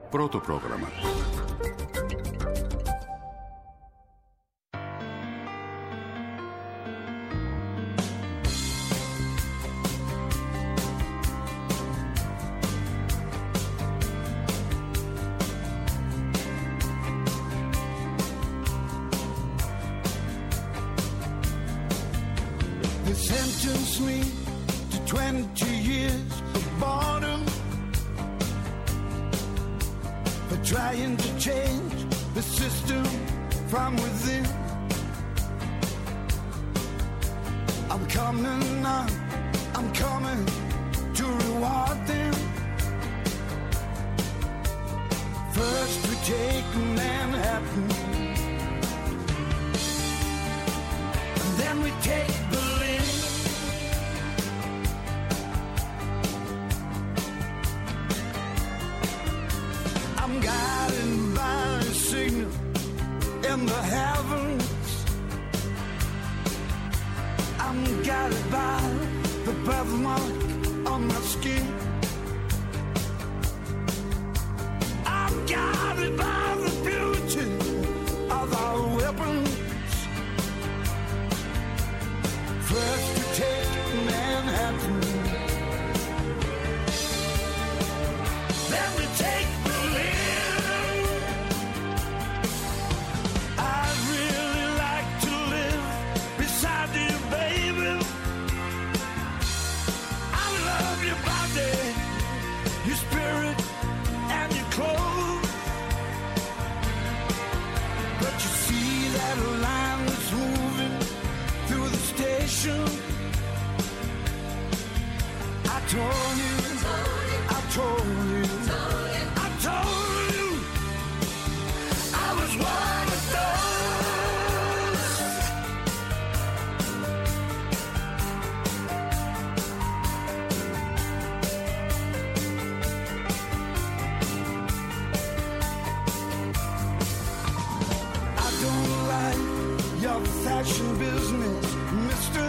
Πρώτο πρόγραμμα. They sentenced me to 20 years of boredom for trying to change the system from within. I'm coming on, I'm coming to reward them. First we take Manhattan, and then we take Berlin. I'm guided by a signal in the heavens. I'm guided by the birthmark on my skin. I'm guided by the beauty of our weapons. First to take Manhattan, then we take Berlin. I'd really like to live beside you, baby. I love your body, your spirit, and your clothes. But you see that line that's moving through the station. I told you, I told you, I told you, I was one of those. I don't like your fashion business, mister.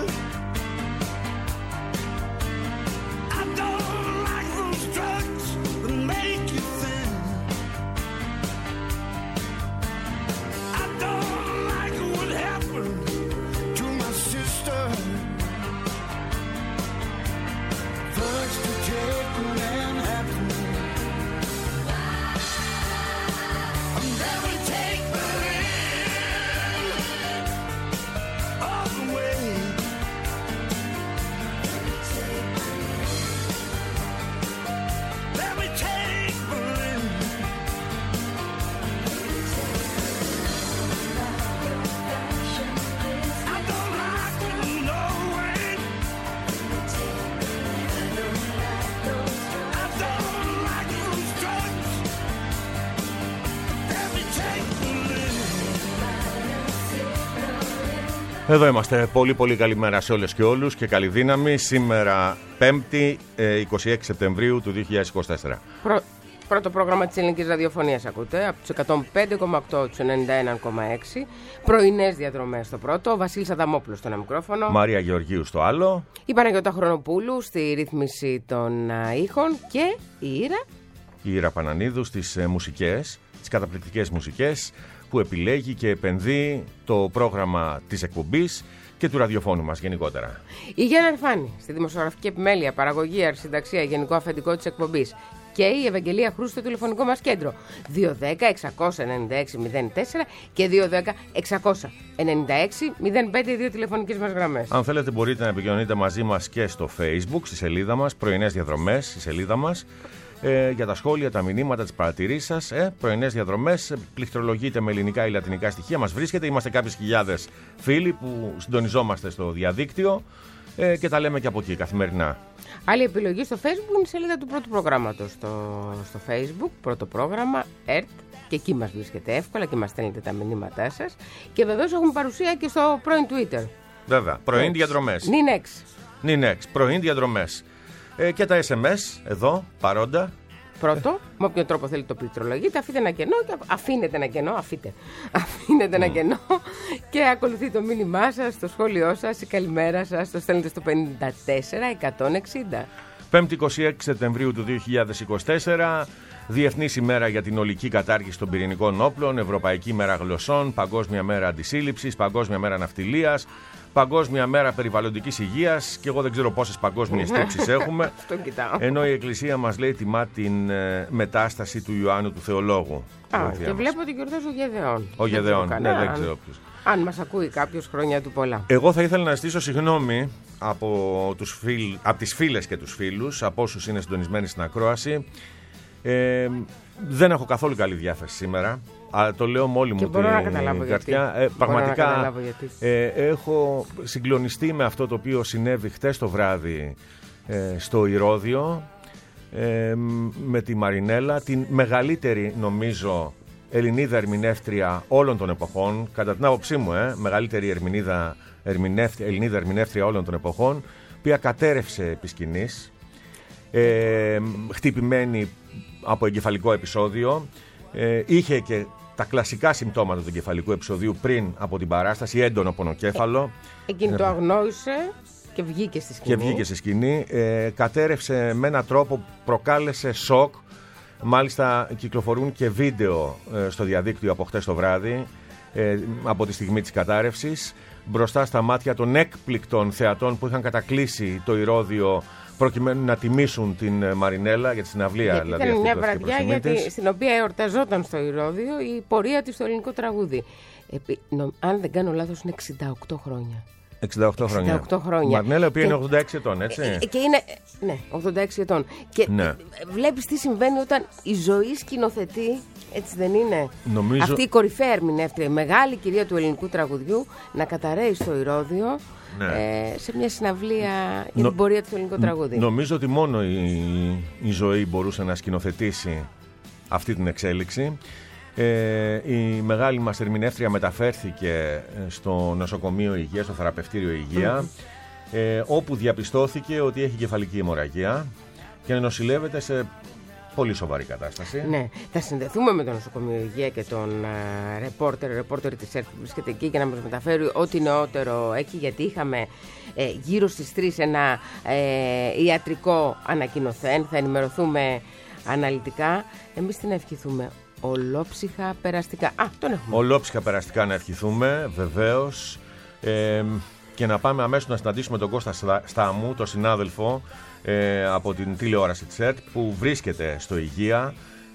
I don't like those drugs that make you thin. I don't like what happened to my sister. First to take Manhattan, and then we take Berlin all the way. Then we take Berlin. I don't like it, no way. I don't like those drugs. Then we take Berlin. Εδώ είμαστε. Πολύ καλημέρα σε όλες και όλους και καλή δύναμη. Σήμερα 5η 26 Σεπτεμβρίου του 2024. Πρώτο πρόγραμμα της ελληνικής ραδιοφωνίας ακούτε, από τους 105,8 τους 91,6. Πρωινές διαδρομές στο πρώτο, ο Βασίλης Αδαμόπουλος στο ένα μικρόφωνο. Μαρία Γεωργίου στο άλλο. Η Παναγιώτα Χρονοπούλου στη ρύθμιση των ήχων και η Ήρα Πανανίδου στις μουσικές, τις καταπληκτικές μουσικές που επιλέγει και επενδύει το πρόγραμμα της εκπομπής και του ραδιοφώνου μας γενικότερα. Η Γιάννα Αρφάνη στη δημοσιογραφική επιμέλεια, παραγωγή, αρχισυνταξία, γενικό αφεντικό της εκπομπής. Και η Ευαγγελία Χρούστο στο τηλεφωνικό μας κέντρο 210-696-04 και 210-696-05, δύο τηλεφωνικές μας γραμμές. Αν θέλετε μπορείτε να επικοινωνείτε μαζί μας και στο Facebook, στη σελίδα μας, πρωινές διαδρομές, στη σελίδα μας, για τα σχόλια, τα μηνύματα, τις παρατηρήσεις σας. Πρωινές διαδρομές, πληκτρολογείτε με ελληνικά ή λατινικά στοιχεία, μας βρίσκεται. Είμαστε κάποιες χιλιάδες φίλοι που συντονιζόμαστε στο διαδίκτυο και τα λέμε και από εκεί καθημερινά. Άλλη επιλογή στο Facebook είναι η σελίδα του πρώτου προγράμματος στο Facebook, πρώτο πρόγραμμα, ΕΡΤ, και εκεί μας βρίσκεται εύκολα και μας στέλνετε τα μηνύματά σας. Και βεβαίως έχουμε παρουσία και στο πρώην Twitter. Βέβαια, πρωιν διαδρομές. Νινέξ, πρωιν διαδρομές. Και τα SMS εδώ, παρόντα. Πρώτο, με όποιον τρόπο θέλει το πληκτρολογείτε, αφήνετε ένα κενό και αφήνετε ένα κενό και ακολουθεί το μήνυμά σας, το σχόλιο σας, η καλημέρα σας, το στέλνετε στο 54160. 5η 26 Σεπτεμβρίου του 2024. Διεθνής ημέρα για την ολική κατάργηση των πυρηνικών όπλων, Ευρωπαϊκή μέρα γλωσσών, Παγκόσμια μέρα αντισύλληψης, Παγκόσμια μέρα ναυτιλίας, Παγκόσμια μέρα περιβαλλοντικής υγείας και εγώ δεν ξέρω πόσες παγκόσμιες τύψεις έχουμε. Ενώ η Εκκλησία μας λέει τιμά την μετάσταση του Ιωάννου του Θεολόγου. Και βλέπω ότι γιορτάζει ο Γεδεών. Ο Γεδεών, ναι, δεν ξέρω ποιος. Αν μας ακούει κάποιος, χρόνια του πολλά. Εγώ θα ήθελα να ζητήσω συγγνώμη από τις φίλες και τους φίλους, από όσους είναι συντονισμένοι στην ακρόαση. Δεν έχω καθόλου καλή διάθεση σήμερα. Το λέω με όλη μου την καρδιά. Πραγματικά έχω συγκλονιστεί με αυτό το οποίο συνέβη χτες το βράδυ στο Ηρώδειο με τη Μαρινέλα, την μεγαλύτερη νομίζω Ελληνίδα ερμηνεύτρια όλων των εποχών, κατά την άποψή μου, μεγαλύτερη Ελληνίδα ερμηνεύτρια όλων των εποχών, οποία κατέρευσε επί σκηνής, χτυπημένη από εγκεφαλικό επεισόδιο, είχε και τα κλασικά συμπτώματα του εγκεφαλικού επεισοδίου πριν από την παράσταση, έντονο πονοκέφαλο. Εκείνη το αγνόησε και βγήκε στη σκηνή. Κατέρευσε με έναν τρόπο που προκάλεσε σοκ. Μάλιστα κυκλοφορούν και βίντεο στο διαδίκτυο από χτες το βράδυ, από τη στιγμή της κατάρρευσης, μπροστά στα μάτια των έκπληκτων θεατών που είχαν κατακλείσει το Ηρώδειο προκειμένου να τιμήσουν την Μαρινέλα για τη συναυλία. Δηλαδή, ήταν μια βραδιά στην οποία εορταζόταν στο Ηρώδειο η πορεία της στο ελληνικό τραγούδι. Αν δεν κάνω λάθος, είναι 68 χρόνια. 68 χρόνια. Μαρινέλα, η οποία είναι 86 ετών, έτσι. Και είναι, ναι, 86 ετών. Και βλέπεις τι συμβαίνει όταν η ζωή σκηνοθετεί, έτσι δεν είναι. Νομίζω... Αυτή η κορυφαία ερμηνεύτρια, η μεγάλη κυρία του ελληνικού τραγουδιού, να καταραίει στο Ηρώδειο, σε μια συναυλία για την πορεία του ελληνικού τραγούδι. Νομίζω ότι μόνο η ζωή μπορούσε να σκηνοθετήσει αυτή την εξέλιξη. Η μεγάλη μας ερμηνεύτρια μεταφέρθηκε στο νοσοκομείο υγείας, στο θεραπευτήριο υγεία, όπου διαπιστώθηκε ότι έχει κεφαλική αιμορραγία και νοσηλεύεται σε πολύ σοβαρή κατάσταση. Ναι, θα συνδεθούμε με το νοσοκομείο υγεία και τον ρεπόρτερ της ΕΡΤ που βρίσκεται εκεί για να μας μεταφέρει ό,τι νεότερο έχει, γιατί είχαμε γύρω στις 3 ένα ιατρικό ανακοινωθέν. Θα ενημερωθούμε αναλυτικά. Εμείς τι να ευχηθούμε? Ολόψυχα περαστικά. Τον έχουμε. Ολόψυχα περαστικά να ευχηθούμε, βεβαίως. Και να πάμε αμέσως να συναντήσουμε τον Κώστα Στάμου, τον συνάδελφο από την τηλεόραση της ΕΡΤ, που βρίσκεται στο Υγεία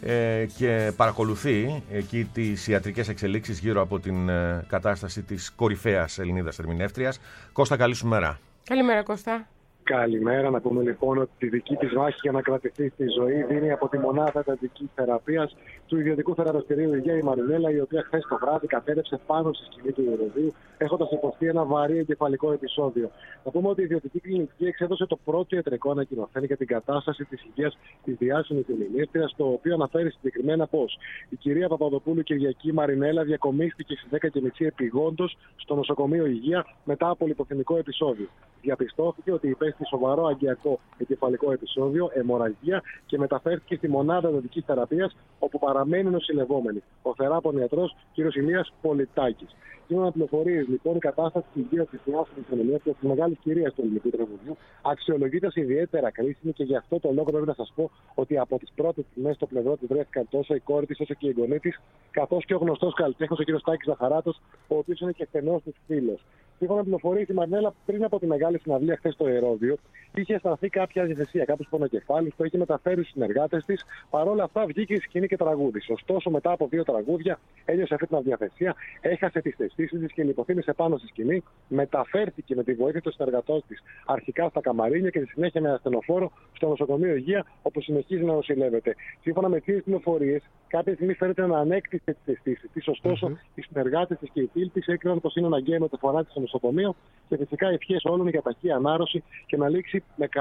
και παρακολουθεί εκεί τις ιατρικές εξελίξεις γύρω από την κατάσταση της κορυφαίας Ελληνίδας ερμηνεύτριας. Κώστα, καλή σου μέρα. Καλημέρα, Κώστα. Καλημέρα. Να πούμε λοιπόν ότι τη δική της μάχη για να κρατηθεί στη ζωή δίνει από τη μονάδα εντατικής θεραπείας του ιδιωτικού θεραπευτηρίου υγεία η Μαρινέλα, η οποία χθες το βράδυ κατέρευσε πάνω στη σκηνή του Ηρωδείου, έχοντας υποστεί ένα βαρύ εγκεφαλικό επεισόδιο. Να πούμε ότι η ιδιωτική κλινική εξέδωσε το πρώτο ιατρικό ανακοινωθέν για την κατάσταση της υγείας της διάσημης ερμηνεύτριας, το οποίο αναφέρει συγκεκριμένα πως η κυρία Παπαδοπούλου Κυριακή Μαρινέλα διακομίστηκε στις 10:30 επειγόντως στο νοσοκομείο υγεία μετά από λιποθυμικό επεισόδιο. Διαπιστώθηκε ότι υπέστη σοβαρό αγκιακό εγκεφαλικό επεισόδιο, αιμορραγία, και μεταφέρθηκε στη μονάδα εντατικής θεραπείας, όπου παραμένει νοσηλευόμενη. Ο θεράπων ιατρός κ. Ηλίας Πολιτάκης. Σύμφωνα με πληροφορίες, λοιπόν, η κατάσταση της υγείας της διάσημης ερμηνεύτριας της μεγάλης κυρίας του ελληνικού τραγουδιού αξιολογείται ως ιδιαίτερα κρίσιμη, και γι' αυτό το λόγο πρέπει να σας πω ότι από τις πρώτες στιγμές στο πλευρό της βρέθηκαν τόσο η κόρη της όσο και η εγγονή της, καθώς και ο γνωστός καλλιτέχνης ο κ. Στάκης Ζαχαράτος, ο οποίος είναι και στενός της φίλος. Σύμφωνα με πληροφορίες, η Μαρινέλα πριν από τη μεγάλη συναυλία χθες στο Ηρώδειο είχε αισθανθεί κάποια διαθεσία, κάποιος πονοκεφάλους, το είχε μεταφέρει στους συνεργάτες της. Παρ' όλα αυτά βγήκε η σκηνή και τραγούδισε. Ωστόσο, μετά από 2 τραγούδια ένιωσε αυτή την αδιαθεσία, έχασε τις αισθήσεις της και λιποθύμησε πάνω στη σκηνή. Μεταφέρθηκε με τη βοήθεια των συνεργατών της αρχικά στα καμαρίνια και στη συνέχεια με ασθενοφόρο στο νοσοκομείο υγεία, όπου συνεχίζει να νοσηλεύεται. Σύμφωνα με τις πληροφορίες, κάποια στιγμή φαίνεται να ανέκτησε τις αισθήσεις της. Ωστόσο, οι συνεργάτες της και οι φίλοι της έκριναν πως είναι αναγκαία μεταφορά της στο νοσοκομείο, και φυσικά ευχές όλων για ταχύ ανάρρωση και να λήξει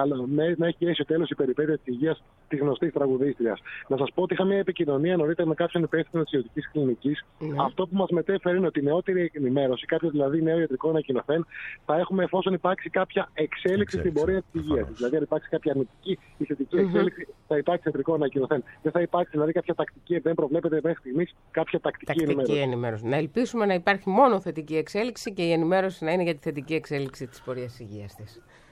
να έχει έσει τέλος η περιπέτεια της υγείας της γνωστής τραγουδίστριας. Να σας πω ότι είχα μια επικοινωνία νωρίτερα με κάποιον υπεύθυνο της ιδιωτικής κλινικής. Αυτό που μας μετέφερε είναι ότι η νεότερη ενημέρωση, κάποιο δηλαδή νέο ιατρικό ανακοινωθέν, θα έχουμε εφόσον υπάρξει κάποια εξέλιξη στην πορεία της υγείας. Δηλαδή, αν υπάρξει κάποια αρνητική ή θετική εξέλιξη, θα υπάρξει ιατρικό ανακοινωθέν. Δεν θα υπάρξει δηλαδή κάποια τακτική, δεν προβλέπεται μέχρι στιγμής κάποια τακτική ενημέρωση. Να ελπίσουμε να υπάρχει μόνο θετική εξέλιξη και η ενημέρωση να είναι για τη θετική εξέλιξη της πορείας της υγείας της.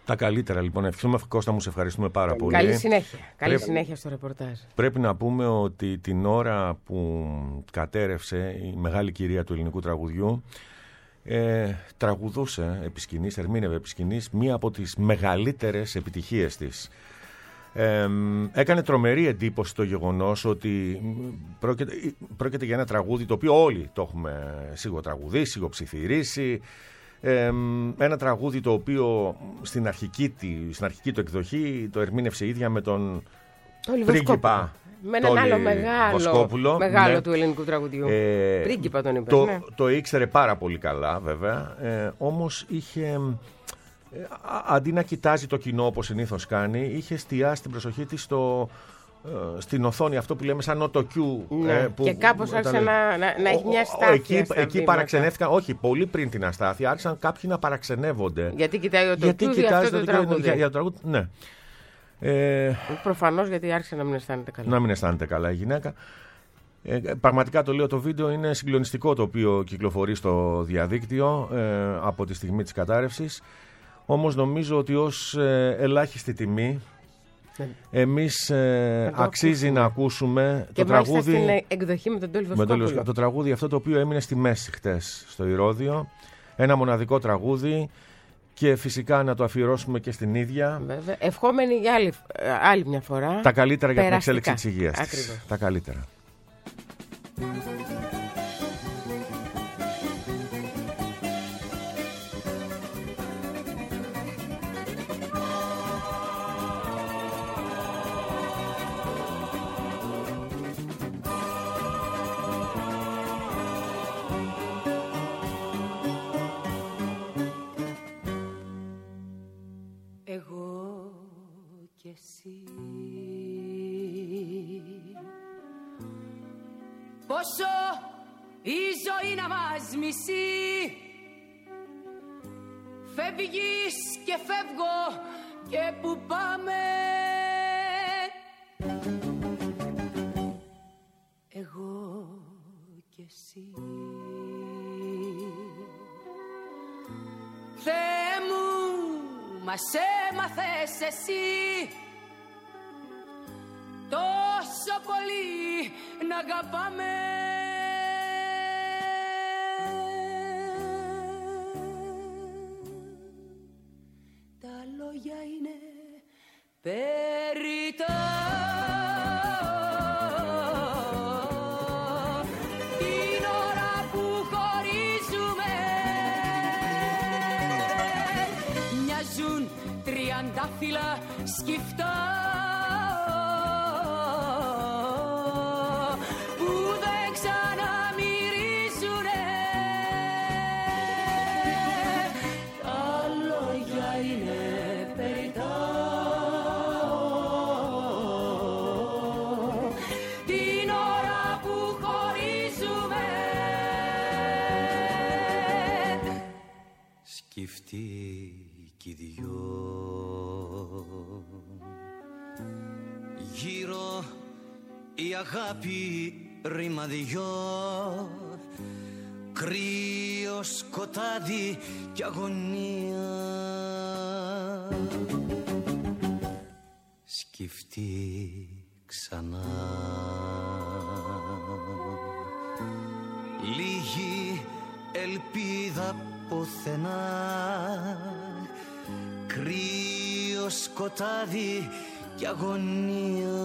Τα καλύτερα λοιπόν. Ευχαριστούμε, Κώστα μου, σε ευχαριστούμε πάρα πολύ. Καλή συνέχεια. Καλή συνέχεια στο ρεπορτάζ. Πρέπει να πούμε ότι την ώρα που κατέρευσε η μεγάλη κυρία του ελληνικού τραγουδιού, τραγουδούσε επί σκηνής, ερμήνευε επί σκηνής μία από τις μεγαλύτερες επιτυχίες της. Έκανε τρομερή εντύπωση το γεγονός ότι πρόκειται για ένα τραγούδι το οποίο όλοι το έχουμε σιγοτραγουδήσει, σιγοψιθυρίσει. Ένα τραγούδι το οποίο στην αρχική του εκδοχή το ερμήνευσε η ίδια με τον πρίγκιπα. Με έναν άλλο μεγάλο ναι, του ελληνικού τραγουδιού. Πρίγκιπα τον είπε. Το ήξερε πάρα πολύ καλά, βέβαια. Όμως είχε, αντί να κοιτάζει το κοινό όπως συνήθως κάνει, είχε εστιάσει την προσοχή της στην οθόνη, αυτό που λέμε σαν οτοκιού. Ναι, και κάπως άρχισε να έχει μια αστάθεια. Εκεί παραξενεύτηκαν, όχι, πολύ πριν την αστάθεια, άρχισαν κάποιοι να παραξενεύονται. Γιατί κοιτάει ο τοκιού για αυτό το τραγούδι. Για το τραγούδι, ναι. Προφανώς, γιατί άρχισε να μην αισθάνεται καλά. Να μην αισθάνεται καλά η γυναίκα. Πραγματικά το λέω, το βίντεο είναι συγκλονιστικό, το οποίο κυκλοφορεί στο διαδίκτυο από τη στιγμή της κατάρρευσης. Όμως νομίζω ότι ως ελάχιστη τιμή εμείς αξίζει να ακούσουμε και το τραγούδι. Στην εκδοχή με τον Τόλι Βοσκόπουλο. Το τραγούδι αυτό το οποίο έμεινε στη μέση χτες στο Ηρώδειο. Ένα μοναδικό τραγούδι. Και φυσικά να το αφιερώσουμε και στην ίδια. Βέβαια. Ευχόμενη για άλλη μια φορά. Τα καλύτερα για την εξέλιξη της υγείας της. Τα καλύτερα. Πόσο η ζωή να μας μισεί, φεύγεις και φεύγω και που πάμε. Εγώ και εσύ. Θεέ μου, μας έμαθες εσύ τόσο πολύ να αγαπάμε. Τα λόγια είναι περιττά. Την ώρα που χωρίζουμε μοιάζουν τριαντάφυλλα σκυφτά που δεν ξαναμυρίζουνε. Τα λόγια είναι περιττά. Την ώρα που χωρίζουμε σκυφτεί κι οι δυο. Γύρω η αγάπη ρημαδιό, κρύο σκοτάδι κι αγωνία. Σκυφτεί ξανά λίγη ελπίδα πουθενά, κρύο σκοτάδι κι αγωνία.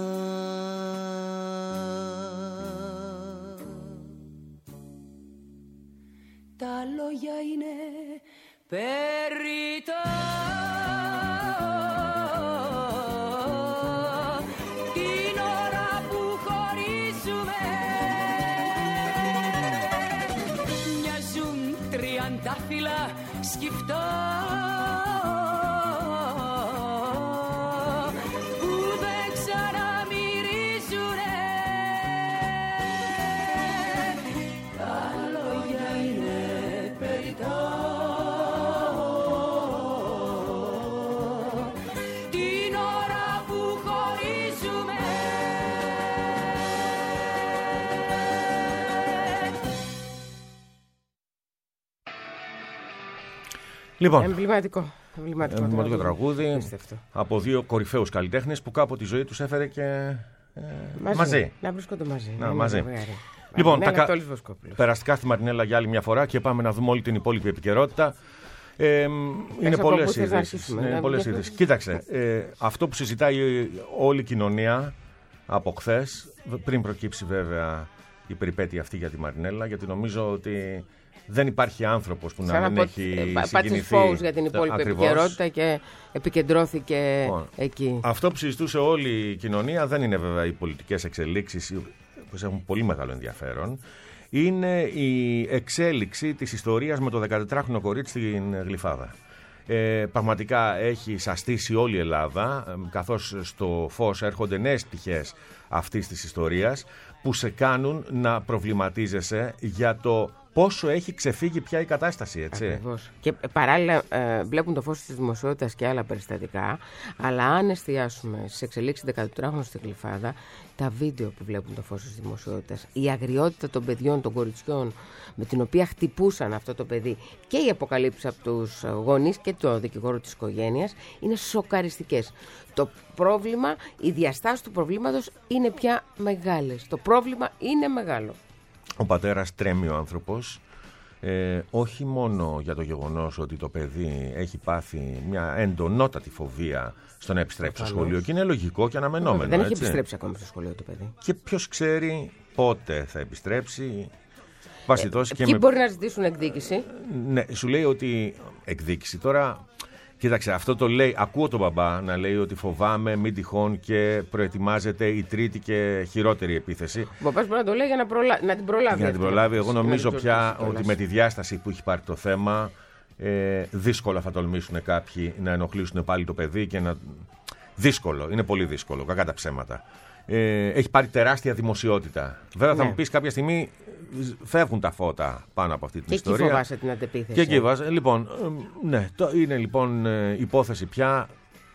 Τα λόγια είναι περιττά. Την ώρα που χωρίζουμε μοιάζουν τριαντάφυλλα σκυφτά που δεν ξαναμυρίζουνε. Τα λόγια είναι περιττά. Την ώρα που χωρίζουμε Λοιπόν, εμβληματικό. Εμβληματικό τραγούδι από δύο κορυφαίους καλλιτέχνες που κάποτε η ζωή τους έφερε και μαζί. Να βρίσκονται μαζί. Μαζί. Λοιπόν, περαστικά στη Μαρινέλα για άλλη μια φορά και πάμε να δούμε όλη την υπόλοιπη επικαιρότητα. Είναι πολλές ειδήσεις. Κοίταξε, αυτό που συζητάει όλη η κοινωνία από χθες, πριν προκύψει βέβαια η περιπέτεια αυτή για τη Μαρινέλα, γιατί νομίζω ότι δεν υπάρχει άνθρωπος που να μην έχει συγκινηθεί. Για την υπόλοιπη επικαιρότητα και επικεντρώθηκε εκεί. Αυτό που συζητούσε όλη η κοινωνία δεν είναι βέβαια οι πολιτικές εξελίξεις που έχουν πολύ μεγάλο ενδιαφέρον. Είναι η εξέλιξη της ιστορίας με το 14χρονο κορίτσι στην Γλυφάδα. Πραγματικά έχει σαστήσει όλη η Ελλάδα, καθώς στο φως έρχονται νέες πτυχές αυτής της ιστορίας που σε κάνουν να προβληματίζεσαι για το πόσο έχει ξεφύγει πια η κατάσταση, έτσι. Ακριβώς. Και παράλληλα βλέπουν το φως της δημοσιότητας και άλλα περιστατικά, αλλά αν εστιάσουμε στις εξελίξεις 14χρονων στη Γλυφάδα, τα βίντεο που βλέπουν το φως της δημοσιότητας, η αγριότητα των παιδιών, των κοριτσιών, με την οποία χτυπούσαν αυτό το παιδί και οι αποκαλύψεις από τους γονείς και το δικηγόρο της οικογένειας, είναι σοκαριστικές. Το πρόβλημα, οι διαστάσεις του προβλήματος είναι πια μεγάλες. Το πρόβλημα είναι μεγάλο. Ο πατέρας τρέμει ο άνθρωπος, όχι μόνο για το γεγονός ότι το παιδί έχει πάθει μια εντονότατη φοβία στο να επιστρέψει στο σχολείο και είναι λογικό και αναμενόμενο. Δεν έχει επιστρέψει ακόμα στο σχολείο το παιδί. Και ποιος ξέρει πότε θα επιστρέψει. Ποιοι μπορεί να ζητήσουν εκδίκηση. Ναι, σου λέει ότι εκδίκηση τώρα. Κοίταξε, αυτό το λέει, ακούω τον μπαμπά να λέει ότι φοβάμαι μην τυχόν και προετοιμάζεται η τρίτη και χειρότερη επίθεση. Ο μπαμπάς μπορεί να το λέει για να την προλάβει. Για να την προλάβει. Εγώ νομίζω πια ότι με τη διάσταση που έχει πάρει το θέμα, δύσκολα θα τολμήσουν κάποιοι να ενοχλήσουν πάλι το παιδί και να. Δύσκολο, είναι πολύ δύσκολο, κακά τα ψέματα. Έχει πάρει τεράστια δημοσιότητα. Βέβαια θα μου πεις κάποια στιγμή φεύγουν τα φώτα πάνω από αυτή την ιστορία. Και εκεί φοβάσαι την αντεπίθεση. Και εκεί βάζε. Λοιπόν, ναι, είναι λοιπόν υπόθεση πια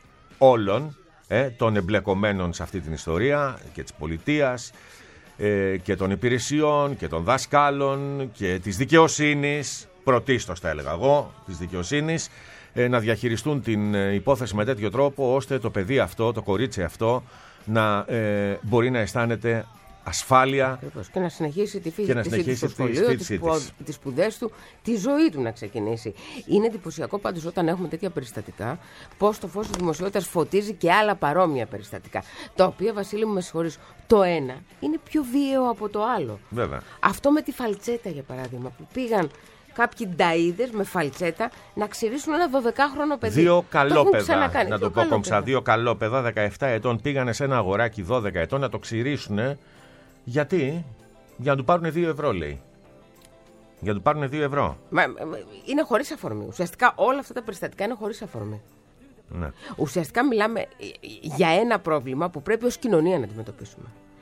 όλων των εμπλεκομένων σε αυτή την ιστορία και της πολιτείας και των υπηρεσιών και των δασκάλων και της δικαιοσύνης, πρωτίστως θα έλεγα εγώ, της δικαιοσύνης, να διαχειριστούν την υπόθεση με τέτοιο τρόπο ώστε το παιδί αυτό, το κορίτσι αυτό να μπορεί να αισθάνεται ασφάλεια. Ακριβώς. Και να συνεχίσει τη φύση του στο σχολείο, τις σπουδές του, τη ζωή του να ξεκινήσει. Είναι εντυπωσιακό πάντως όταν έχουμε τέτοια περιστατικά, πώς το φως της δημοσιότητας φωτίζει και άλλα παρόμοια περιστατικά. Τα οποία, Βασίλη μου, με συγχωρείς, το ένα είναι πιο βίαιο από το άλλο. Βέβαια. Αυτό με τη φαλτσέτα, για παράδειγμα, που πήγαν κάποιοι νταΐδες με φαλτσέτα να ξηρίσουν ένα 12χρονο παιδί. Δύο καλόπαιδα, να το πω κομψά, δύο καλόπαιδα 17 ετών πήγανε σε ένα αγοράκι 12 ετών να το ξηρίσουν. Γιατί? Για να του πάρουν 2 ευρώ, λέει. Για να του πάρουν 2 ευρώ. Είναι χωρίς αφορμή. Ουσιαστικά όλα αυτά τα περιστατικά είναι χωρίς αφορμή. Ναι. Ουσιαστικά μιλάμε για ένα πρόβλημα που πρέπει ως κοινωνία να αντιμετωπίσουμε.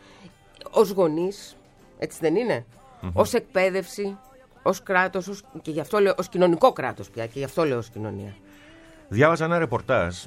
Ως γονείς, έτσι δεν είναι? Ως εκπαίδευση, ως κράτος, και γι' αυτό λέω ως κοινωνικό κράτος πια, και γι' αυτό λέω ως κοινωνία. Διάβαζα ένα ρεπορτάζ.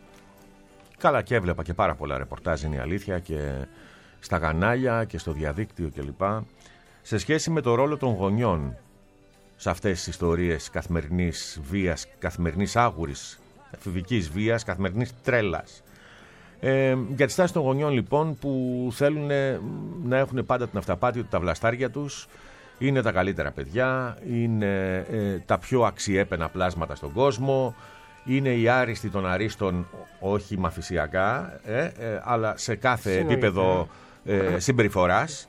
Καλά, και έβλεπα και πάρα πολλά ρεπορτάζ, είναι η αλήθεια, και στα κανάλια και στο διαδίκτυο κλπ. Σε σχέση με το ρόλο των γονιών σε αυτές τις ιστορίες καθημερινής βίας, καθημερινής άγουρης, εφηβικής βίας, καθημερινής τρέλας. Για τη στάση των γονιών λοιπόν που θέλουν να έχουν πάντα την αυταπάτη ότι τα βλαστάρια τους είναι τα καλύτερα παιδιά, είναι τα πιο αξιέπαινα πλάσματα στον κόσμο, είναι οι άριστοι των αρίστων, όχι μαθησιακά, αλλά σε κάθε επίπεδο συμπεριφοράς.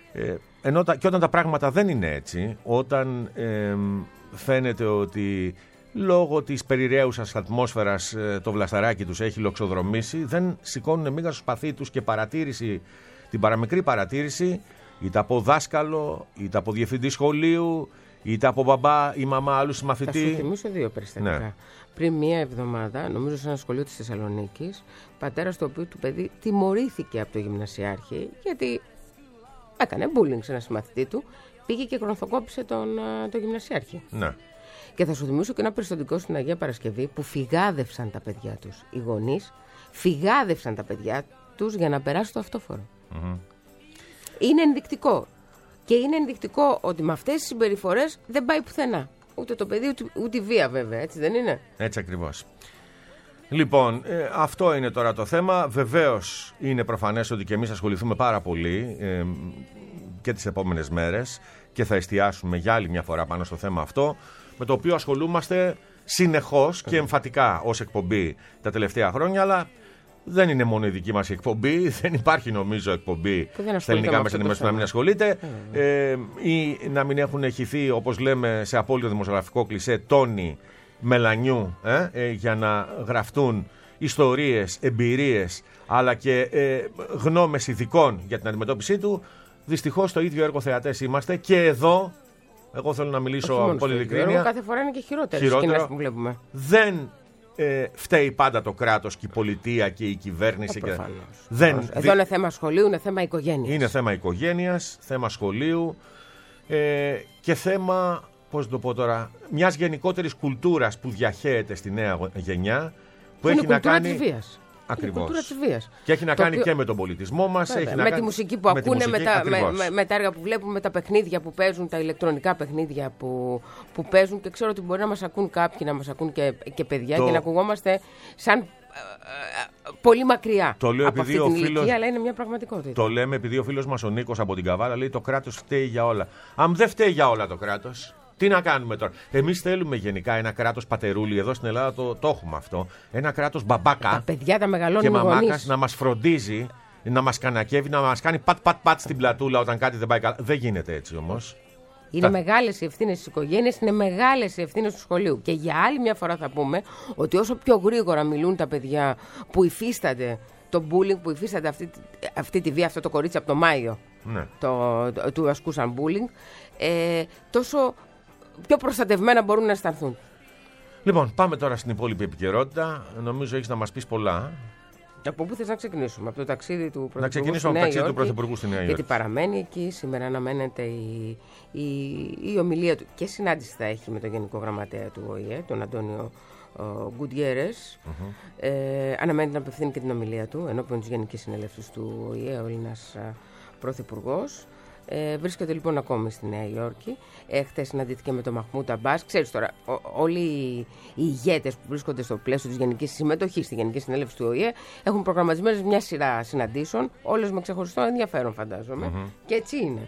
Και όταν τα πράγματα δεν είναι έτσι, όταν φαίνεται ότι λόγω της περιραίουσας ατμόσφαιρας το βλασταράκι τους έχει λοξοδρομήσει, δεν σηκώνουν μίγα στο σπαθί τους και την παραμικρή παρατήρηση, είτε από δάσκαλο, είτε από διευθυντή σχολείου, είτε από μπαμπά ή μαμά άλλου συμμαθητή. Θα σου θυμίσω 2 περιστατικά. Ναι. Πριν 1 εβδομάδα, νομίζω σε ένα σχολείο της Θεσσαλονίκης, πατέρας του οποίου του παιδί τιμωρήθηκε από το γυμνασιάρχη γιατί έκανε bullying σε ένα συμμαθητή του, πήγε και κρονθοκόπησε τον γυμνασιάρχη. Ναι. Και θα σου θυμίσω και ένα περιστατικό στην Αγία Παρασκευή που φυγάδευσαν τα παιδιά τους. Οι γονείς φυγάδευσαν τα παιδιά τους για να περάσει το αυτόφορο. Είναι ενδεικτικό. Και είναι ενδεικτικό ότι με αυτές τις συμπεριφορές δεν πάει πουθενά. Ούτε το παιδί, ούτε η βία βέβαια, έτσι δεν είναι? Έτσι ακριβώς. Λοιπόν, αυτό είναι τώρα το θέμα. Βεβαίως είναι προφανές ότι και εμείς ασχοληθούμε πάρα πολύ και τις επόμενες μέρες και θα εστιάσουμε για άλλη μια φορά πάνω στο θέμα αυτό, με το οποίο ασχολούμαστε συνεχώς και εμφατικά ως εκπομπή τα τελευταία χρόνια, αλλά δεν είναι μόνο η δική μας εκπομπή, δεν υπάρχει νομίζω εκπομπή στα ελληνικά μέσα ενημέρωση να μην ασχολείται ή να μην έχουν εχυθεί, όπως λέμε σε απόλυτο δημοσιογραφικό κλισέ, τόνοι μελανιού για να γραφτούν ιστορίες, εμπειρίες αλλά και γνώμες ειδικών για την αντιμετώπιση του. Δυστυχώς το ίδιο έργο θεατές είμαστε και εδώ. Εγώ θέλω να μιλήσω πολύ ειλικρίνεια. Κάθε φορά είναι και χειρότερο που βλέπουμε. Δεν φταίει πάντα το κράτος και η πολιτεία και η κυβέρνηση. Εδώ είναι θέμα σχολείου, είναι θέμα οικογένειας. Είναι θέμα οικογένειας, θέμα σχολείου και θέμα, πώς το πω τώρα, μιας γενικότερης κουλτούρας που διαχέεται στη νέα γενιά. Που είναι έχει να κάνει. Της βίας. Ακριβώς. Της βίας. Και έχει να κάνει και με τον πολιτισμό μας. Τη μουσική που ακούνε, με τα έργα που βλέπουν, με τα παιχνίδια που παίζουν, τα ηλεκτρονικά παιχνίδια που παίζουν. Και ξέρω ότι μπορεί να μας ακούν κάποιοι, να μας ακούν και παιδιά και να ακουγόμαστε σαν πολύ μακριά από αυτή την ηλικία, αλλά είναι μια πραγματικότητα. Το λέμε επειδή ο φίλος μας ο Νίκος από την Καβάλα λέει το κράτος φταίει για όλα. Αν δεν φταίει για όλα το κράτος, τι να κάνουμε τώρα? Εμείς θέλουμε γενικά ένα κράτος πατερούλι. Εδώ στην Ελλάδα το έχουμε αυτό. Ένα κράτος μπαμπάκα. Τα παιδιά τα μεγαλώνουν και μαμάκας να μας φροντίζει, να μας κανακεύει, να μας κάνει πατ στην πλατούλα όταν κάτι δεν πάει καλά. Δεν γίνεται έτσι όμως. Είναι μεγάλες οι ευθύνες της οικογένειας, είναι μεγάλες οι ευθύνες του σχολείου. Και για άλλη μια φορά θα πούμε ότι όσο πιο γρήγορα μιλούν τα παιδιά που υφίστανται το bullying, που υφίστανται αυτή τη βία, αυτό το κορίτσι από το Μάιο του ασκούσαν bullying, τόσο πιο προστατευμένα μπορούν να αισθανθούν. Λοιπόν, πάμε τώρα στην υπόλοιπη επικαιρότητα. Νομίζω έχεις να μας πεις πολλά. Από πού θες να ξεκινήσουμε? Από το ταξίδι του Πρωθυπουργού? Να ξεκινήσουμε από το ταξίδι του Πρωθυπουργού στη Νέα Υόρκη. Γιατί παραμένει εκεί. Σήμερα αναμένεται η ομιλία του και συνάντηση θα έχει με τον Γενικό Γραμματέα του ΟΗΕ, τον Αντώνιο Γκουτιέρες. Αναμένεται να απευθύνει και την ομιλία του ενώπιον της Γενικής Συνέλευσης του ΟΗΕ, ο Έλληνας Πρωθυπουργός. Βρίσκεται λοιπόν ακόμη στη Νέα Υόρκη. Χθες συναντήθηκε με τον Μαχμούντ Αμπάς. Ξέρεις τώρα, όλοι οι ηγέτες που βρίσκονται στο πλαίσιο της γενικής συμμετοχής στη Γενική Συνέλευση του ΟΗΕ έχουν προγραμματισμένες μια σειρά συναντήσεων, όλες με ξεχωριστό ενδιαφέρον φαντάζομαι. Και έτσι είναι.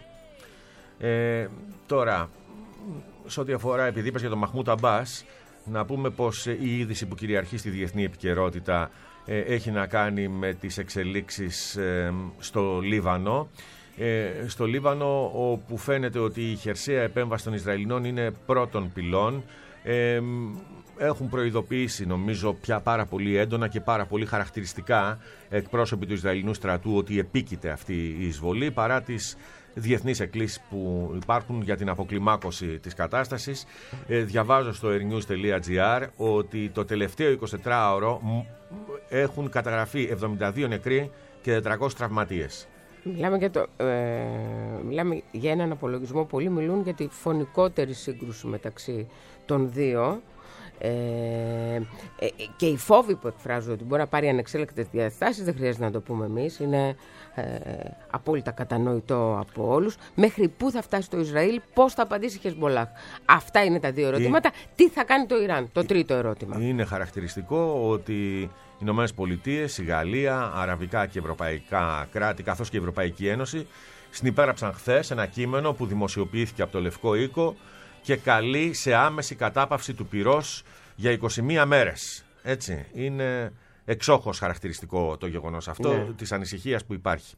Τώρα, σε ό,τι αφορά, επειδή είπες για τον Μαχμούντ Αμπάς, να πούμε πως η είδηση που κυριαρχεί στη διεθνή επικαιρότητα έχει να κάνει με τις εξελίξεις στο Λίβανο. Στο Λίβανο, όπου φαίνεται ότι η χερσαία επέμβαση των Ισραηλινών είναι πρώτων πυλών, έχουν προειδοποιήσει νομίζω πια πάρα πολύ έντονα και πάρα πολύ χαρακτηριστικά εκπρόσωποι του Ισραηλινού στρατού ότι επίκειται αυτή η εισβολή, παρά τις διεθνείς εκκλήσεις που υπάρχουν για την αποκλιμάκωση της κατάστασης. Διαβάζω στο airnews.gr ότι το τελευταίο 24ωρο έχουν καταγραφεί 72 νεκροί και 400 τραυματίες. Μιλάμε για έναν απολογισμό. Πολλοί μιλούν για τη φωνικότερη σύγκρουση μεταξύ των δύο. Και οι φόβοι που εκφράζονται ότι μπορεί να πάρει ανεξέλεγκτες διαστάσεις, δεν χρειάζεται να το πούμε εμείς, είναι απόλυτα κατανοητό από όλους. Μέχρι πού θα φτάσει το Ισραήλ, πώς θα απαντήσει η Χεσμολάχ? Αυτά είναι τα δύο ερωτήματα. Τι θα κάνει το Ιράν, το τρίτο ερώτημα. Είναι χαρακτηριστικό ότι οι Ηνωμένες Πολιτείες, η Γαλλία, αραβικά και ευρωπαϊκά κράτη, καθώς και η Ευρωπαϊκή Ένωση, συνυπέραψαν χθες ένα κείμενο που δημοσιοποιήθηκε από το Λευκό Οίκο και καλεί σε άμεση κατάπαυση του πυρός για 21 μέρες. Έτσι, είναι εξόχως χαρακτηριστικό το γεγονός αυτό, της ανησυχίας που υπάρχει.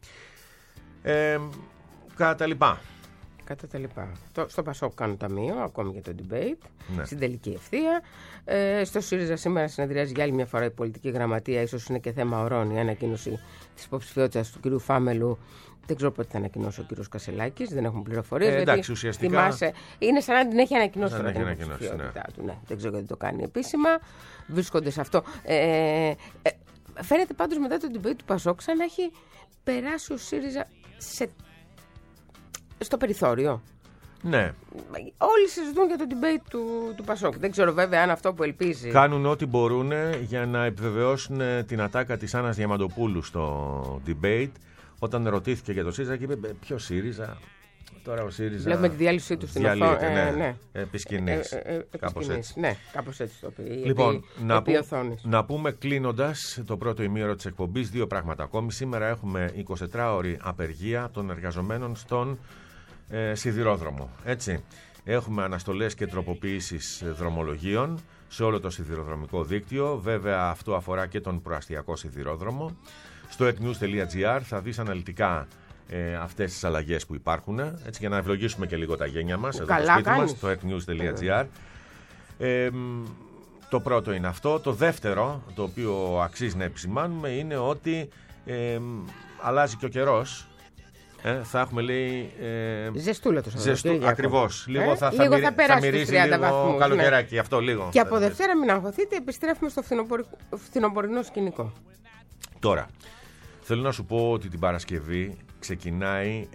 Κατά τα λοιπά. Στο Πασόκ κάνουν ταμείο, ακόμη για το debate, στην τελική ευθεία. Στο ΣΥΡΙΖΑ σήμερα συνεδριάζει για άλλη μια φορά η πολιτική γραμματεία, ίσως είναι και θέμα ορών η ανακοίνωση της υποψηφιότητας του κ. Φάμελου. Δεν ξέρω πότε θα ανακοινώσει ο κύριος Κασελάκης, δεν έχουμε πληροφορίες. Εντάξει, ουσιαστικά. Θυμάσαι, είναι σαν να την έχει ανακοινώσει την υποψηφιότητά του. Ναι, δεν ξέρω γιατί το κάνει επίσημα. Βρίσκονται σε αυτό. Φαίνεται πάντως μετά το debate του Πασόκ σαν να έχει περάσει ο ΣΥΡΙΖΑ στο περιθώριο. Ναι. Όλοι συζητούν για το debate του Πασόκ. Δεν ξέρω βέβαια αν αυτό που ελπίζει. Κάνουν ό,τι μπορούν για να επιβεβαιώσουν την ατάκα της Άννας Διαμαντοπούλου στο debate. Όταν ρωτήθηκε για το ΣΥΡΙΖΑ και είπε ποιο ΣΥΡΙΖΑ, Τώρα ο ΣΥΡΙΖΑ. Βλέπουμε τη διάλυσή του στην οθόνη. Ναι. Επί σκηνής. Κάπως έτσι. Ναι, κάπως έτσι το πει. Λοιπόν, να πούμε κλείνοντας το πρώτο ημίωρο της εκπομπής 2 πράγματα ακόμη. Σήμερα έχουμε 24ωρη απεργία των εργαζομένων στον σιδηρόδρομο. Έτσι. Έχουμε αναστολές και τροποποίησεις δρομολογίων σε όλο το σιδηροδρομικό δίκτυο. Βέβαια αυτό αφορά και τον προαστιακό σιδηρόδρομο. Στο eknews.gr θα δεις αναλυτικά αυτές τις αλλαγές που υπάρχουν, έτσι, για να ευλογήσουμε και λίγο τα γένια μας εδώ στο σπίτι μας, στο eknews.gr. Το πρώτο είναι αυτό. Το δεύτερο, το οποίο αξίζει να επισημάνουμε, είναι ότι αλλάζει και ο καιρός. Θα έχουμε, λέει, ζεστούλα το Σαββατοκύριακο. Ακριβώς. Λίγο θα μυρίζει λίγο καλοκαιράκι, ναι. Αυτό λίγο. Και από Δευτέρα, μην αγχωθείτε, επιστρέφουμε στο φθινοπορεινό σκηνικό. Τώρα, θέλω να σου πω ότι την Παρασκευή ξεκινάει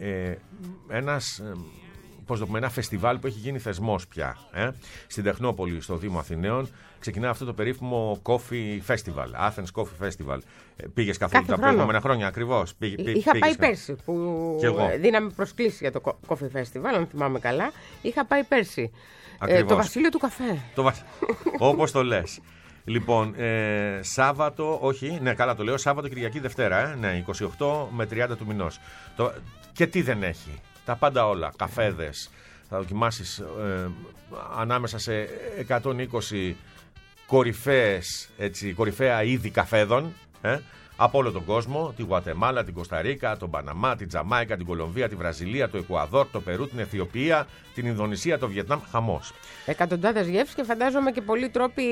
ένα φεστιβάλ που έχει γίνει θεσμός πια. Στην Τεχνόπολη, στο Δήμο Αθηναίων, ξεκινά αυτό το περίφημο Coffee Festival, Athens Coffee Festival. Πήγες καθόλου τα προηγούμενα χρόνια? Ακριβώς. Είχα πάει πέρσι, που δίναμε προσκλήσεις για το Coffee Festival, αν θυμάμαι καλά. Είχα πάει πέρσι. Το βασίλειο του καφέ. Όπως το λες. Λοιπόν, Σάββατο, όχι, ναι, καλά το λέω, Σάββατο, Κυριακή, Δευτέρα, ναι, 28 με 30 του μηνός. Και τι δεν έχει? Τα πάντα όλα, καφέδες, θα δοκιμάσεις ανάμεσα σε 120 κορυφαία είδη καφέδων, από όλο τον κόσμο, τη Γουατεμάλα, την Κοσταρίκα, τον Παναμά, την Τζαμάικα, την Κολομβία, τη Βραζιλία, το Εκουαδόρ, το Περού, την Αιθιοπία, την Ινδονησία, το Βιετνάμ, χαμός. Εκατοντάδες γεύσεις και φαντάζομαι και πολλοί τρόποι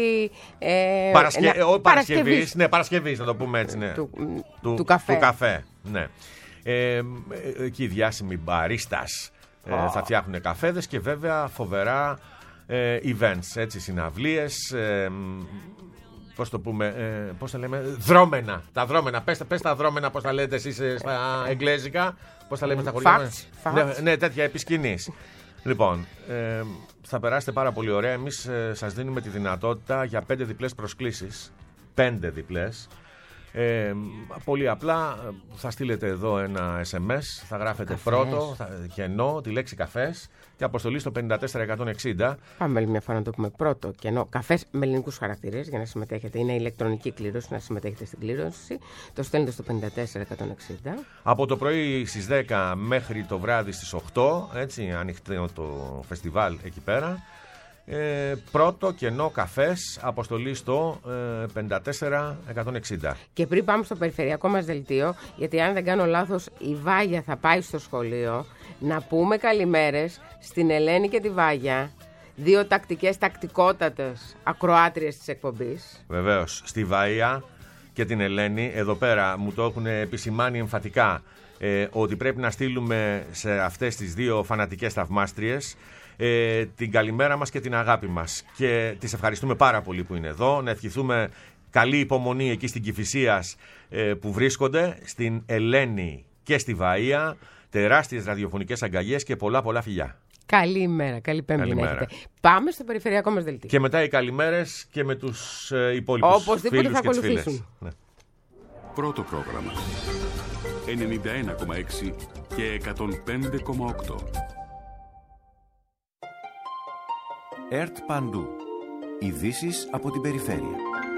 Παρασκευής, ναι, Παρασκευής, να το πούμε έτσι, ναι. Του καφέ. Ναι. Εκεί οι διάσημοι μπαρίστας θα φτιάχνουν καφέδες και βέβαια φοβερά events, έτσι, συναυλίες, πώς το πούμε, πώς τα λέμε, δρόμενα. Τα δρόμενα, πες τα δρόμενα, πώς τα λέτε εσείς στα εγγλέζικα, πώς τα λέμε στα χωριά. Ναι, τέτοια επί σκηνής. Λοιπόν, θα περάσετε πάρα πολύ ωραία. Εμείς σας δίνουμε τη δυνατότητα για 5 διπλές προσκλήσεις. 5 διπλές. Πολύ απλά θα στείλετε εδώ ένα SMS, θα γράφετε πρώτο κενό, τη λέξη καφές και αποστολή στο 54160. Πάμε μια φορά να το πούμε. Πρώτο κενό καφές με ελληνικούς χαρακτήρες για να συμμετέχετε. Είναι ηλεκτρονική κλήρωση, να συμμετέχετε στην κλήρωση. Το στέλνετε στο 54160. Από το πρωί στις 10 μέχρι το βράδυ στις 8, έτσι, ανοιχτό το φεστιβάλ εκεί πέρα. Πρώτο κενό καφές, αποστολή στο 54160. Και πριν πάμε στο περιφερειακό μας δελτίο, γιατί αν δεν κάνω λάθος η Βάγια θα πάει στο σχολείο, να πούμε καλημέρες στην Ελένη και τη Βάγια, 2 τακτικότατες ακροάτριες της εκπομπής. Βεβαίως, στη Βάγια και την Ελένη, εδώ πέρα μου το έχουν επισημάνει εμφατικά, ότι πρέπει να στείλουμε σε αυτές τις 2 φανατικές θαυμάστριες την καλημέρα μας και την αγάπη μας, και τις ευχαριστούμε πάρα πολύ που είναι εδώ. Να ευχηθούμε καλή υπομονή εκεί στην Κηφισίας που βρίσκονται, στην Ελένη και στη Βαΐα, τεράστιες ραδιοφωνικές αγκαλιές και πολλά φιλιά. Καλημέρα, καλή Πέμπτη να έχετε. Πάμε στο περιφερειακό μας δελτίο. Και μετά οι καλημέρες και με τους υπόλοιπους φίλους και τις φίλες. Ναι. Πρώτο πρόγραμμα 91,6 και 105,8. ΕΡΤ Παντού. Ειδήσεις από την περιφέρεια.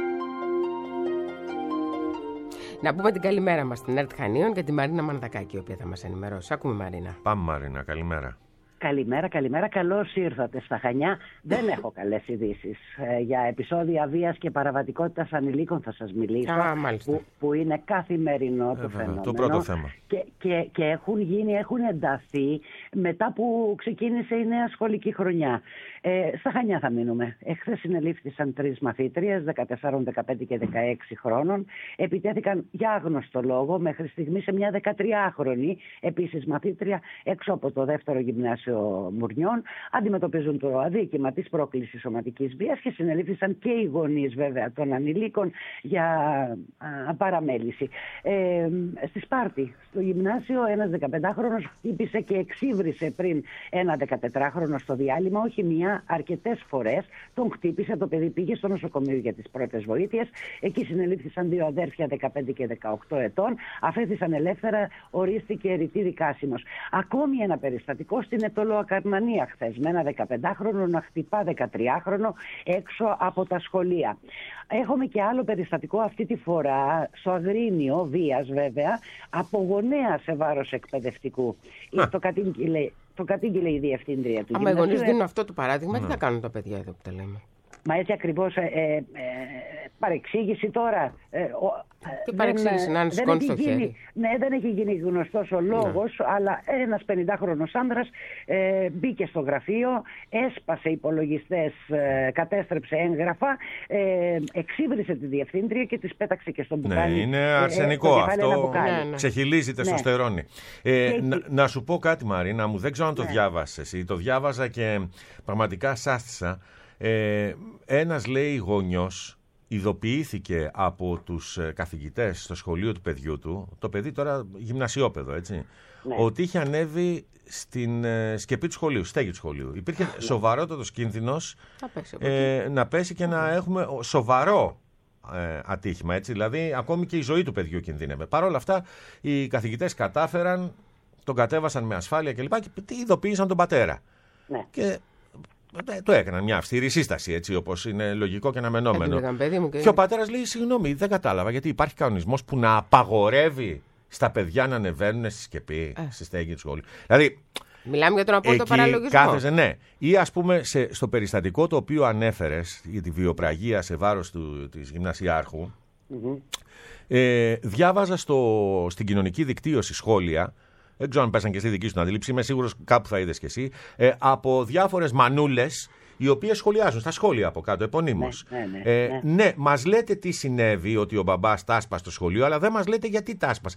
Να πούμε την καλημέρα μας στην ΕΡΤ Χανίων και τη Μαρίνα Μανδακάκη, η οποία θα μας ενημερώσει. Ακούμε, Μαρίνα. Πάμε, Μαρίνα, καλημέρα. Καλημέρα. Καλώς ήρθατε στα Χανιά. Δεν έχω καλές ειδήσεις. Για επεισόδια βίας και παραβατικότητας ανηλίκων θα σας μιλήσω. Που είναι καθημερινό το φαινόμενο. Το πρώτο θέμα. Και έχουν ενταθεί μετά που ξεκίνησε η νέα σχολική χρονιά. Στα Χανιά θα μείνουμε. Εχθές συνελήφθησαν 3 μαθήτριες, 14, 15 και 16 χρόνων. Επιτέθηκαν για άγνωστο λόγο μέχρι στιγμή σε μια 13χρονη επίσης μαθήτρια έξω από το δεύτερο γυμνάσιο γυμνάσιο Μουρνιών αντιμετωπίζουν το αδίκημα της πρόκλησης σωματικής βίας και συνελήφθησαν και οι γονείς βέβαια των ανηλίκων για παραμέληση. Στη Σπάρτη, στο γυμνάσιο, ένας 15χρονος χτύπησε και εξύβρισε πριν ένα 14χρονο στο διάλειμμα, όχι μία, αρκετές φορές τον χτύπησε. Το παιδί πήγε στο νοσοκομείο για τις πρώτες βοήθειες. Εκεί συνελήφθησαν 2 αδέρφια 15 και 18 ετών. Αφέθησαν ελεύθερα, ορίστηκε ρητή δικάσιμος. Ακόμη ένα περιστατικό στην Ετωλοακαρνανία χθες, με ένα 15χρονο να χτυπά 13χρονο έξω από τα σχολεία. Έχουμε και άλλο περιστατικό αυτή τη φορά στο Αγρίνιο, βίας βέβαια, από γονέα σε βάρος εκπαιδευτικού. Το κατήγγειλε η διευθύντρια του. Αν οι γονείς δίνουν αυτό το παράδειγμα, τι θα κάνουν τα παιδιά εδώ που τα λέμε? Μα έτσι ακριβώς παρεξήγηση τώρα. Τι παρεξήγηση, να σηκώνει το χέρι? Ναι, δεν έχει γίνει γνωστός ο λόγος, αλλά ένας 50χρονος άνδρας μπήκε στο γραφείο, έσπασε υπολογιστές, κατέστρεψε έγγραφα, εξύβρισε τη διευθύντρια και της πέταξε και στον μπουκάλι. Ναι, είναι αρσενικό αυτό. Ξεχυλίζει τεστοστερόνη. Να σου πω κάτι, Μαρίνα μου, δεν ξέρω αν το διάβασες ή το διάβαζα και πραγματικά σάστησα. Ένας, λέει, γονιός ειδοποιήθηκε από τους καθηγητές στο σχολείο του παιδιού του, το παιδί τώρα γυμνασιόπαιδο, έτσι, ότι είχε ανέβει στην σκεπή του σχολείου, στέγη του σχολείου. Υπήρχε σοβαρότατος κίνδυνος να πέσει και να έχουμε σοβαρό ατύχημα, έτσι, δηλαδή ακόμη και η ζωή του παιδιού κινδύνευε. Παρ' όλα αυτά οι καθηγητές κατάφεραν, τον κατέβασαν με ασφάλεια κλπ. Και ειδοποίησαν τον πατέρα. Ναι. Και το έκαναν μια αυστηρή σύσταση, έτσι, όπως είναι λογικό και αναμενόμενο. Και ο πατέρας λέει: συγγνώμη, δεν κατάλαβα, γιατί υπάρχει κανονισμός που να απαγορεύει στα παιδιά να ανεβαίνουν στη σκεπή, στη στέγη του σχολείου. Δηλαδή. Μιλάμε για τον απόλυτο παραλογισμό. Κάθεσε, ναι. Ή ας πούμε στο περιστατικό το οποίο ανέφερες για τη βιοπραγία σε βάρος της γυμνασιάρχου, διάβαζα στην κοινωνική δικτύωση σχόλια. Δεν ξέρω αν πέσαν και στη δική σου αντίληψη, είμαι σίγουρος κάπου θα είδες κι εσύ, από διάφορες μανούλες οι οποίες σχολιάζουν στα σχόλια από κάτω, επωνύμως. Ναι, μας λέτε τι συνέβη, ότι ο μπαμπάς τάσπασε στο σχολείο, αλλά δεν μας λέτε γιατί τάσπασε.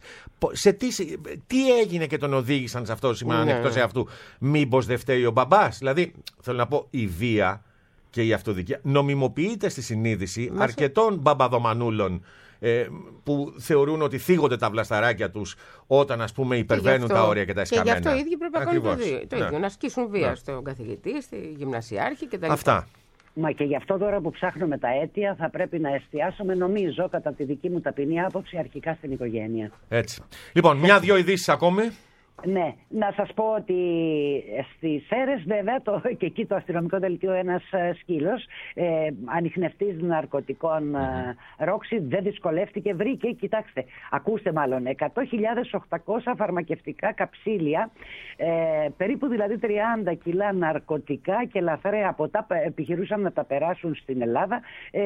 Τι έγινε και τον οδήγησαν σε αυτό, σήμερα εκτός αυτού. Μήπως δεν φταίει ο μπαμπάς? Δηλαδή, θέλω να πω, η βία και η αυτοδικία νομιμοποιείται στη συνείδηση αρκετών μπαμπαδομανούλων που θεωρούν ότι θίγονται τα βλασταράκια τους όταν, ας πούμε, υπερβαίνουν τα όρια και τα εσκαμμένα. Και γι' αυτό οι ίδιοι πρέπει να κάνουν το ίδιο. Να ασκήσουν βία στον καθηγητή, στη γυμνασιάρχη κτλ. Αυτά. Μα και γι' αυτό τώρα που ψάχνουμε τα αίτια θα πρέπει να εστιάσουμε, νομίζω, κατά τη δική μου ταπεινή άποψη, αρχικά στην οικογένεια. Έτσι. Λοιπόν, μια-δυο ειδήσεις ακόμη. Ναι, να σας πω ότι στις Σέρρες βέβαια και εκεί το αστυνομικό δελτίο ένας σκύλος ανιχνευτής ναρκωτικών ρόξη δεν δυσκολεύτηκε, βρήκε, κοιτάξτε, ακούστε μάλλον 100.800 φαρμακευτικά καψίλια, περίπου δηλαδή 30 κιλά ναρκωτικά και λαθρέα ποτά, επιχειρούσαν να τα περάσουν στην Ελλάδα,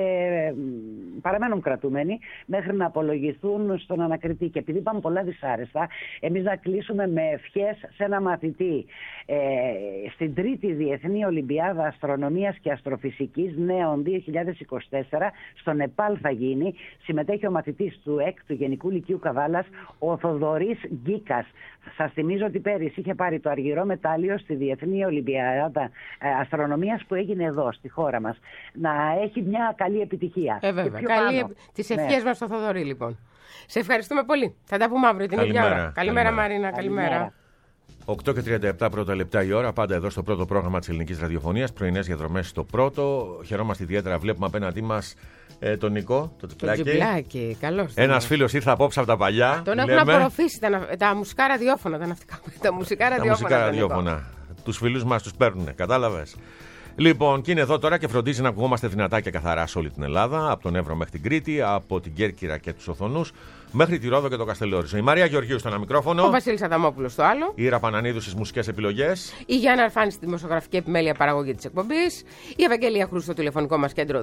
παραμένουν κρατούμενοι μέχρι να απολογηθούν στον ανακριτή. Και επειδή είπαμε πολλά δυσάρεστα, εμείς να κλείσουμε με ευχές σε ένα μαθητή. Στην Τρίτη Διεθνή Ολυμπιάδα Αστρονομίας και Αστροφυσικής Νέων 2024 στο Νεπάλ θα γίνει. Συμμετέχει ο μαθητής του ΕΚ του Γενικού Λυκείου Καβάλας, ο Θοδωρής Γκίκας. Σας θυμίζω ότι πέρυσι είχε πάρει το αργυρό μετάλλιο στη Διεθνή Ολυμπιάδα Αστρονομίας που έγινε εδώ στη χώρα μας. Να έχει μια καλή επιτυχία. Βέβαια. Τις ευχές μας στο Θοδωρή, λοιπόν. Σε ευχαριστούμε πολύ. Θα τα πούμε αύριο την ίδια ώρα. Καλημέρα, Μαρίνα. Καλημέρα. 8 και 37 πρώτα λεπτά η ώρα, πάντα εδώ στο πρώτο πρόγραμμα της ελληνικής ραδιοφωνίας. Πρωινές διαδρομές στο πρώτο. Χαιρόμαστε ιδιαίτερα. Βλέπουμε απέναντί μας τον Νικό, το Τσιπλάκι. Καλώς. Ένας φίλος ήρθε απόψε από τα παλιά. Τον έχουν απορροφήσει τα μουσικά ραδιόφωνα. Τα μουσικά ραδιόφωνα. Τους φίλους μας τους παίρνουν. Κατάλαβες. Λοιπόν, και είναι εδώ τώρα και φροντίζει να ακουγόμαστε δυνατά και καθαρά σε όλη την Ελλάδα, από τον Εύρο μέχρι την Κρήτη, από την Κέρκυρα και τους Οθονούς, μέχρι τη Ρόδο και το Καστελόριζο. Η Μαρία Γεωργίου στο ένα μικρόφωνο. Ο Βασίλης Αδαμόπουλος στο άλλο. Η Ήρα Πανανίδου στις μουσικές επιλογές. Η Γιάννα Αρφάνη στη δημοσιογραφική επιμέλεια παραγωγή της εκπομπής. Η Ευαγγελία Χρούστο στο τηλεφωνικό μας κέντρο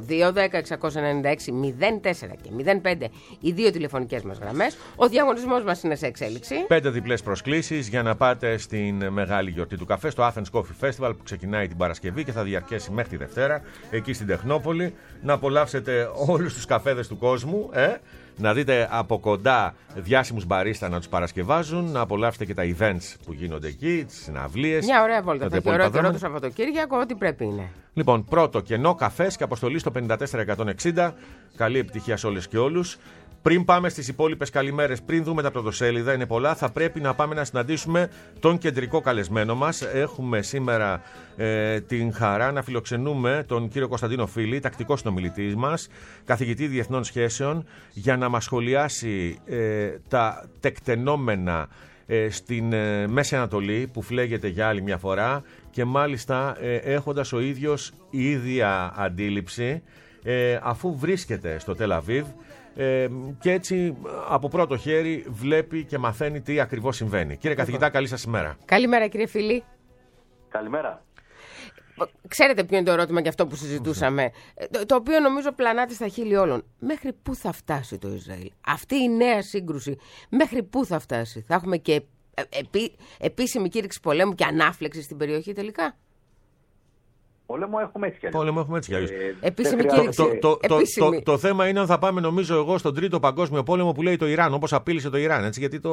210-696-04 και 05. Οι δύο τηλεφωνικές μας γραμμές. Ο διαγωνισμός μας είναι σε εξέλιξη. 5 διπλές προσκλήσεις για να πάτε στην μεγάλη γιορτή του καφέ, στο Athens Coffee Festival που ξεκινάει την Παρασκευή και θα διαρκέσει μέχρι τη Δευτέρα, εκεί στην Τεχνόπολη. Να απολαύσετε όλους τους καφέδες του κόσμου. να δείτε από κοντά διάσημους μπαρίστα να τους παρασκευάζουν, να απολαύσετε και τα events που γίνονται εκεί, τις συναυλίες. Μια ωραία βόλτα. Θα έχει ωραίο καιρό το Σαββατοκύριακο, ό,τι πρέπει είναι. Λοιπόν, πρώτο κενό καφές και αποστολή στο 54160. Καλή επιτυχία σε όλες και όλους. Πριν πάμε στις υπόλοιπες καλημέρες, πριν δούμε τα πρωτοσέλιδα, είναι πολλά, θα πρέπει να πάμε να συναντήσουμε τον κεντρικό καλεσμένο μας. Έχουμε σήμερα την χαρά να φιλοξενούμε τον κύριο Κωνσταντίνο Φίλη, τακτικό συνομιλητή μας, καθηγητή διεθνών σχέσεων, για να μας σχολιάσει τα τεκτενόμενα στην Μέση Ανατολή, που φλέγεται για άλλη μια φορά, και μάλιστα έχοντας ο ίδιος η ίδια αντίληψη, αφού βρίσκεται στο Τελ Αβίβ, και έτσι από πρώτο χέρι βλέπει και μαθαίνει τι ακριβώς συμβαίνει. Κύριε καθηγητά, καλή σας ημέρα. Καλημέρα, κύριε Φίλη. Καλημέρα. Ξέρετε ποιο είναι το ερώτημα και αυτό που συζητούσαμε, το οποίο νομίζω πλανάται στα χείλη όλων. Μέχρι πού θα φτάσει το Ισραήλ? Αυτή η νέα σύγκρουση, μέχρι πού θα φτάσει? Θα έχουμε και επίσημη κήρυξη πολέμου και ανάφλεξη στην περιοχή τελικά? Πόλεμο έχουμε έτσι κι αλλιώς. Επίσημη κήρυξη. Το θέμα είναι αν θα πάμε, νομίζω εγώ, στον Τρίτο Παγκόσμιο Πόλεμο που λέει το Ιράν, όπως απείλησε το Ιράν, έτσι, γιατί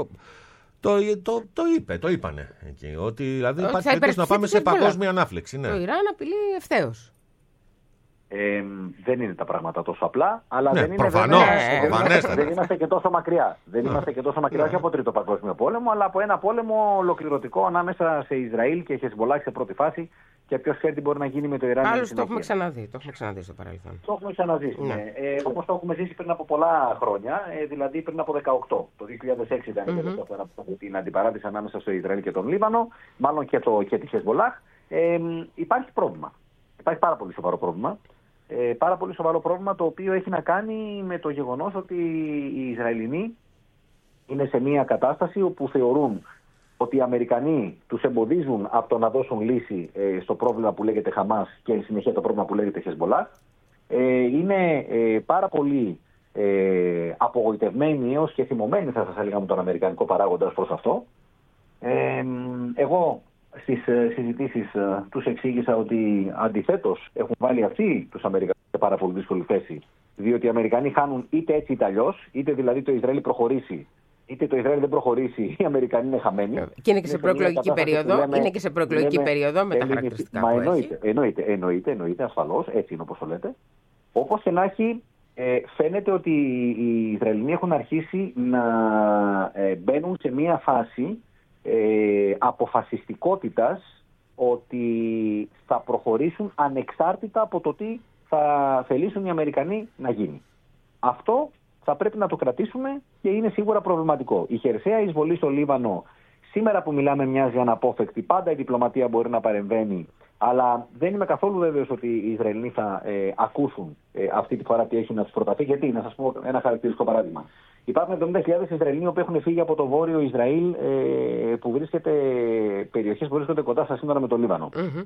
το είπανε εκεί, ότι δηλαδή υπάρχει περίπτωση να πάμε σε παγκόσμια ανάφλεξη. Ναι. Το Ιράν απειλεί ευθέως. Δεν είναι τα πράγματα τόσο απλά, αλλά ναι, δεν είναι προφανώς, δεν είμαστε και τόσο μακριά. Δεν είμαστε και τόσο μακριά, όχι από Τρίτο Παγκόσμιο Πόλεμο, αλλά από ένα πόλεμο ολοκληρωτικό ανάμεσα σε Ισραήλ και Χεσμολάχ σε πρώτη φάση. Και ποιος ξέρει τι μπορεί να γίνει με το Ιράν. Άλλωστε το έχουμε ξαναδεί. Το έχουμε ξαναδεί στο παρελθόν. Το έχουμε ξαναζήσει. Ναι. Όπως το έχουμε ζήσει πριν από πολλά χρόνια, δηλαδή πριν από 18. Το 2006 ήταν η τελευταία φορά που την αντιπαράθεση ανάμεσα στο Ισραήλ και τον Λίβανο, μάλλον και τη Χεσμολάχ. Υπάρχει πρόβλημα. Υπάρχει πάρα πολύ σοβαρό πρόβλημα. Πάρα πολύ σοβαρό πρόβλημα, το οποίο έχει να κάνει με το γεγονός ότι οι Ισραηλινοί είναι σε μια κατάσταση όπου θεωρούν ότι οι Αμερικανοί τους εμποδίζουν από το να δώσουν λύση στο πρόβλημα που λέγεται Χαμάς και εν συνεχεία το πρόβλημα που λέγεται Χεσμολάχ. Είναι πάρα πολύ απογοητευμένοι έως και θυμωμένοι, θα σας έλεγα, με τον αμερικανικό παράγοντα προς αυτό. Εγώ στις συζητήσεις τους εξήγησα ότι αντιθέτως έχουν βάλει αυτοί τους Αμερικανούς σε πάρα πολύ δύσκολη θέση, διότι οι Αμερικανοί χάνουν είτε έτσι είτε αλλιώς, είτε δηλαδή το Ισραήλ προχωρήσει, είτε το Ισραήλ δεν προχωρήσει, οι Αμερικανοί είναι χαμένοι. Και είναι και σε προεκλογική περίοδο. Είναι και σε προεκλογική περίοδο με τα χαρακτηριστικά που έχει. Εννοείται, ασφαλώς, έτσι είναι όπως το λέτε. Όπως και να έχει, φαίνεται ότι οι Ισραηλινοί έχουν αρχίσει να μπαίνουν σε μία φάση αποφασιστικότητας ότι θα προχωρήσουν ανεξάρτητα από το τι θα θελήσουν οι Αμερικανοί να γίνει. Αυτό θα πρέπει να το κρατήσουμε και είναι σίγουρα προβληματικό. Η χερσαία εισβολή στο Λίβανο, σήμερα που μιλάμε, μοιάζει αναπόφευκτη. Πάντα η διπλωματία μπορεί να παρεμβαίνει, αλλά δεν είμαι καθόλου βέβαιος ότι οι Ισραηλινοί θα ακούσουν αυτή τη φορά τι έχει να τους προταθεί. Γιατί, να σας πω ένα χαρακτηριστικό παράδειγμα. Υπάρχουν 70.000 Ισραηλινοί που έχουν φύγει από το βόρειο Ισραήλ, που περιοχές που βρίσκονται κοντά στα σύνορα με το Λίβανο.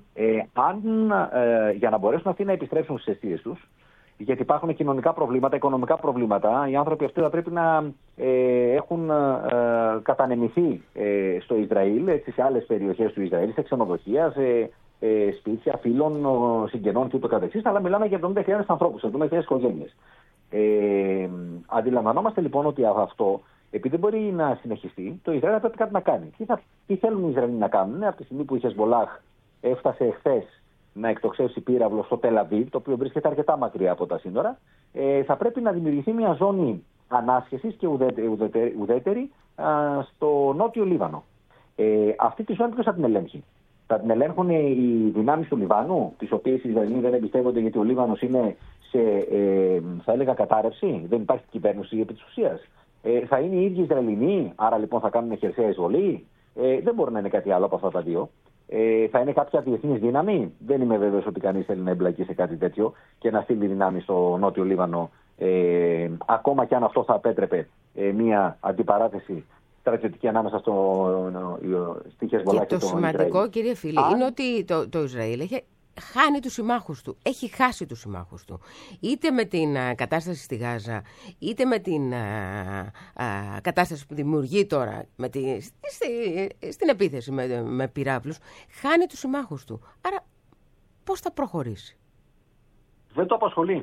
Για να μπορέσουν αυτοί να επιστρέψουν στις αιστείες τους, γιατί υπάρχουν κοινωνικά προβλήματα, οικονομικά προβλήματα, οι άνθρωποι αυτοί θα πρέπει να έχουν κατανεμηθεί στο Ισραήλ, έτσι, σε άλλες περιοχές του Ισραήλ, σε ξενοδοχεία, σε σπίτια φίλων, συγγενών κ.ο.κ. Αλλά μιλάμε για 70.000 ανθρώπους, 70.000 οικογένειες. Αντιλαμβανόμαστε λοιπόν ότι αυτό, επειδή δεν μπορεί να συνεχιστεί, το Ισραήλ θα πρέπει κάτι να κάνει. Τι θέλουν οι Ισραηλοί να κάνουν? Από τη στιγμή που η Χεσμολάχ έφτασε εχθές να εκτοξεύσει πύραυλο στο Τελ Αβίβ, το οποίο βρίσκεται αρκετά μακριά από τα σύνορα, θα πρέπει να δημιουργηθεί μια ζώνη ανάσχεσης και ουδέτερη στο νότιο Λίβανο. Αυτή τη ζώνη ποιος θα την ελέγχει? Θα την ελέγχουν οι δυνάμεις του Λιβάνου, τις οποίες οι Ισραηλοί δεν εμπιστεύονται, γιατί ο Λίβανος είναι σε, θα έλεγα, κατάρρευση, δεν υπάρχει κυβέρνηση επί της ουσίας. Θα είναι οι ίδιοι Ισραηλινοί, άρα λοιπόν θα κάνουν χερσαία εισβολή? Δεν μπορεί να είναι κάτι άλλο από αυτά τα δύο. Θα είναι κάποια διεθνής δύναμη? Δεν είμαι βέβαιος ότι κανείς θέλει να εμπλακεί σε κάτι τέτοιο και να στείλει δυνάμει στο νότιο Λίβανο, ακόμα και αν αυτό θα απέτρεπε μια αντιπαράθεση στρατιωτική ανάμεσα στη Χεσμολάχ και το σημαντικό, κύριε Φίλη, είναι ότι το Ισραήλ έχει χάνει τους συμμάχους του. Έχει χάσει τους συμμάχους του. Είτε με την κατάσταση στη Γάζα, είτε με την κατάσταση που δημιουργεί τώρα στην επίθεση με πυράβλους, χάνει τους συμμάχους του. Άρα πώς θα προχωρήσει? Δεν το απασχολεί.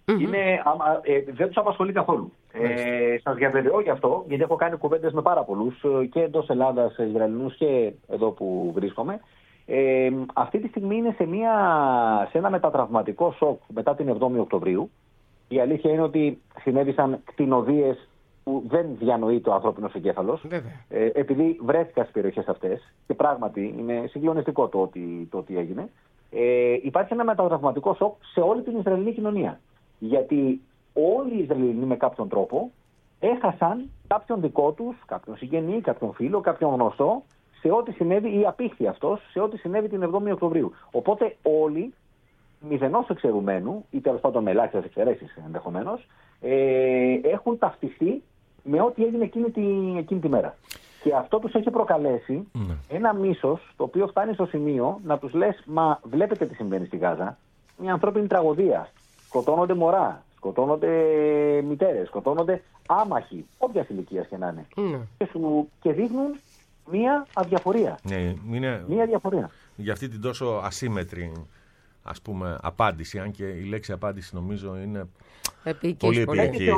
Δεν τους απασχολεί καθόλου. Σας διαβεβαιώ γι' αυτό, γιατί έχω κάνει κουβέντες με πάρα πολλούς και εντός Ελλάδας, Ισραηλινούς και εδώ που βρίσκομαι. Αυτή τη στιγμή είναι σε ένα μετατραυματικό σοκ μετά την 7η Οκτωβρίου. Η αλήθεια είναι ότι συνέβησαν κτηνοδίες που δεν διανοείται ο ανθρώπινος εγκέφαλος, επειδή βρέθηκα στις περιοχές αυτές, και πράγματι είναι συγκλονιστικό το ότι έγινε. Υπάρχει ένα μετατραυματικό σοκ σε όλη την Ισραηλινή κοινωνία. Γιατί όλοι οι Ισραηλινοί με κάποιον τρόπο έχασαν κάποιον δικό τους, κάποιον συγγενή, κάποιον φίλο, κάποιον γνωστό, σε ό,τι συνέβη ή απήχθη αυτός, σε ό,τι συνέβη την 7η Οκτωβρίου. Οπότε όλοι, μηδενός εξαιρουμένου, ή τέλος πάντων με ελάχιστες εξαιρέσεις ενδεχομένως, έχουν ταυτιστεί με ό,τι έγινε εκείνη τη μέρα. Και αυτό τους έχει προκαλέσει ένα μίσος, το οποίο φτάνει στο σημείο να τους λες, μα βλέπετε τι συμβαίνει στη Γάζα, μια ανθρώπινη τραγωδία. Σκοτώνονται μωρά, σκοτώνονται μητέρες, σκοτώνονται άμαχοι, όποιας ηλικίας και να είναι. Και δείχνουν μία αδιαφορία. Μία αδιαφορία. Για αυτή την τόσο ασύμετρη, ας πούμε, απάντηση, αν και η λέξη απάντηση νομίζω είναι πολύ επίκης.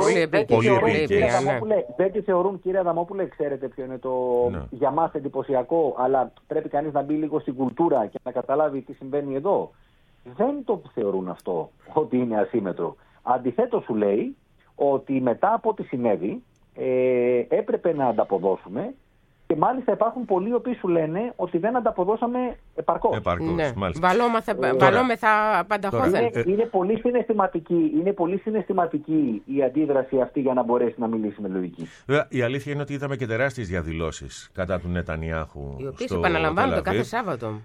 Δεν τη θεωρούν, κύριε Αδαμόπουλε, ξέρετε ποιο είναι το για μας εντυπωσιακό, αλλά πρέπει κανείς να μπει λίγο στην κουλτούρα και να καταλάβει τι συμβαίνει εδώ. Δεν το θεωρούν αυτό ότι είναι ασύμετρο. Αντιθέτως σου λέει ότι μετά από ό,τι συνέβη έπρεπε να ανταποδώσουμε. Και μάλιστα υπάρχουν πολλοί οι οποίοι σου λένε ότι δεν ανταποδώσαμε επαρκώς. Βαλόμεθα πανταχώθεν. Είναι πολύ συναισθηματική η αντίδραση αυτή για να μπορέσει να μιλήσει με λογική. Βέβαια, η αλήθεια είναι ότι είδαμε και τεράστιες διαδηλώσεις κατά του Νετανιάχου. Οι οποίες επαναλαμβάνονται κάθε Σάββατο.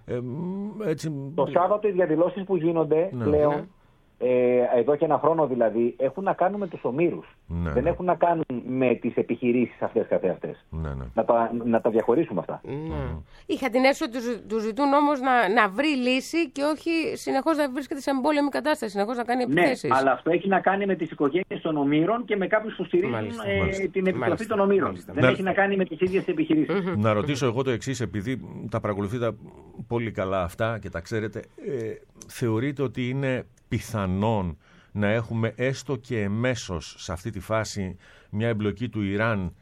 Το Σάββατο οι διαδηλώσεις που γίνονται πλέον, εδώ και ένα χρόνο δηλαδή, έχουν να κάνουν με τους ομήρους. Δεν έχουν να κάνουν με τις επιχειρήσεις αυτές καθεαυτές. Να τα διαχωρίσουμε αυτά. Είχα την αίσθηση ότι του ζητούν όμως να βρει λύση και όχι συνεχώς να βρίσκεται σε εμπόλεμη κατάσταση, συνεχώς να κάνει επιθέσεις. Ναι, αλλά αυτό έχει να κάνει με τις οικογένειες των ομήρων και με κάποιους που στηρίζουν την επιστροφή των ομήρων. Δεν έχει να κάνει με τις ίδιες επιχειρήσεις. Να ρωτήσω εγώ το εξής, επειδή τα παρακολουθείτε πολύ καλά αυτά και τα ξέρετε, θεωρείτε ότι είναι πιθανόν να έχουμε έστω και εμέσως σε αυτή τη φάση μια εμπλοκή του Ιράν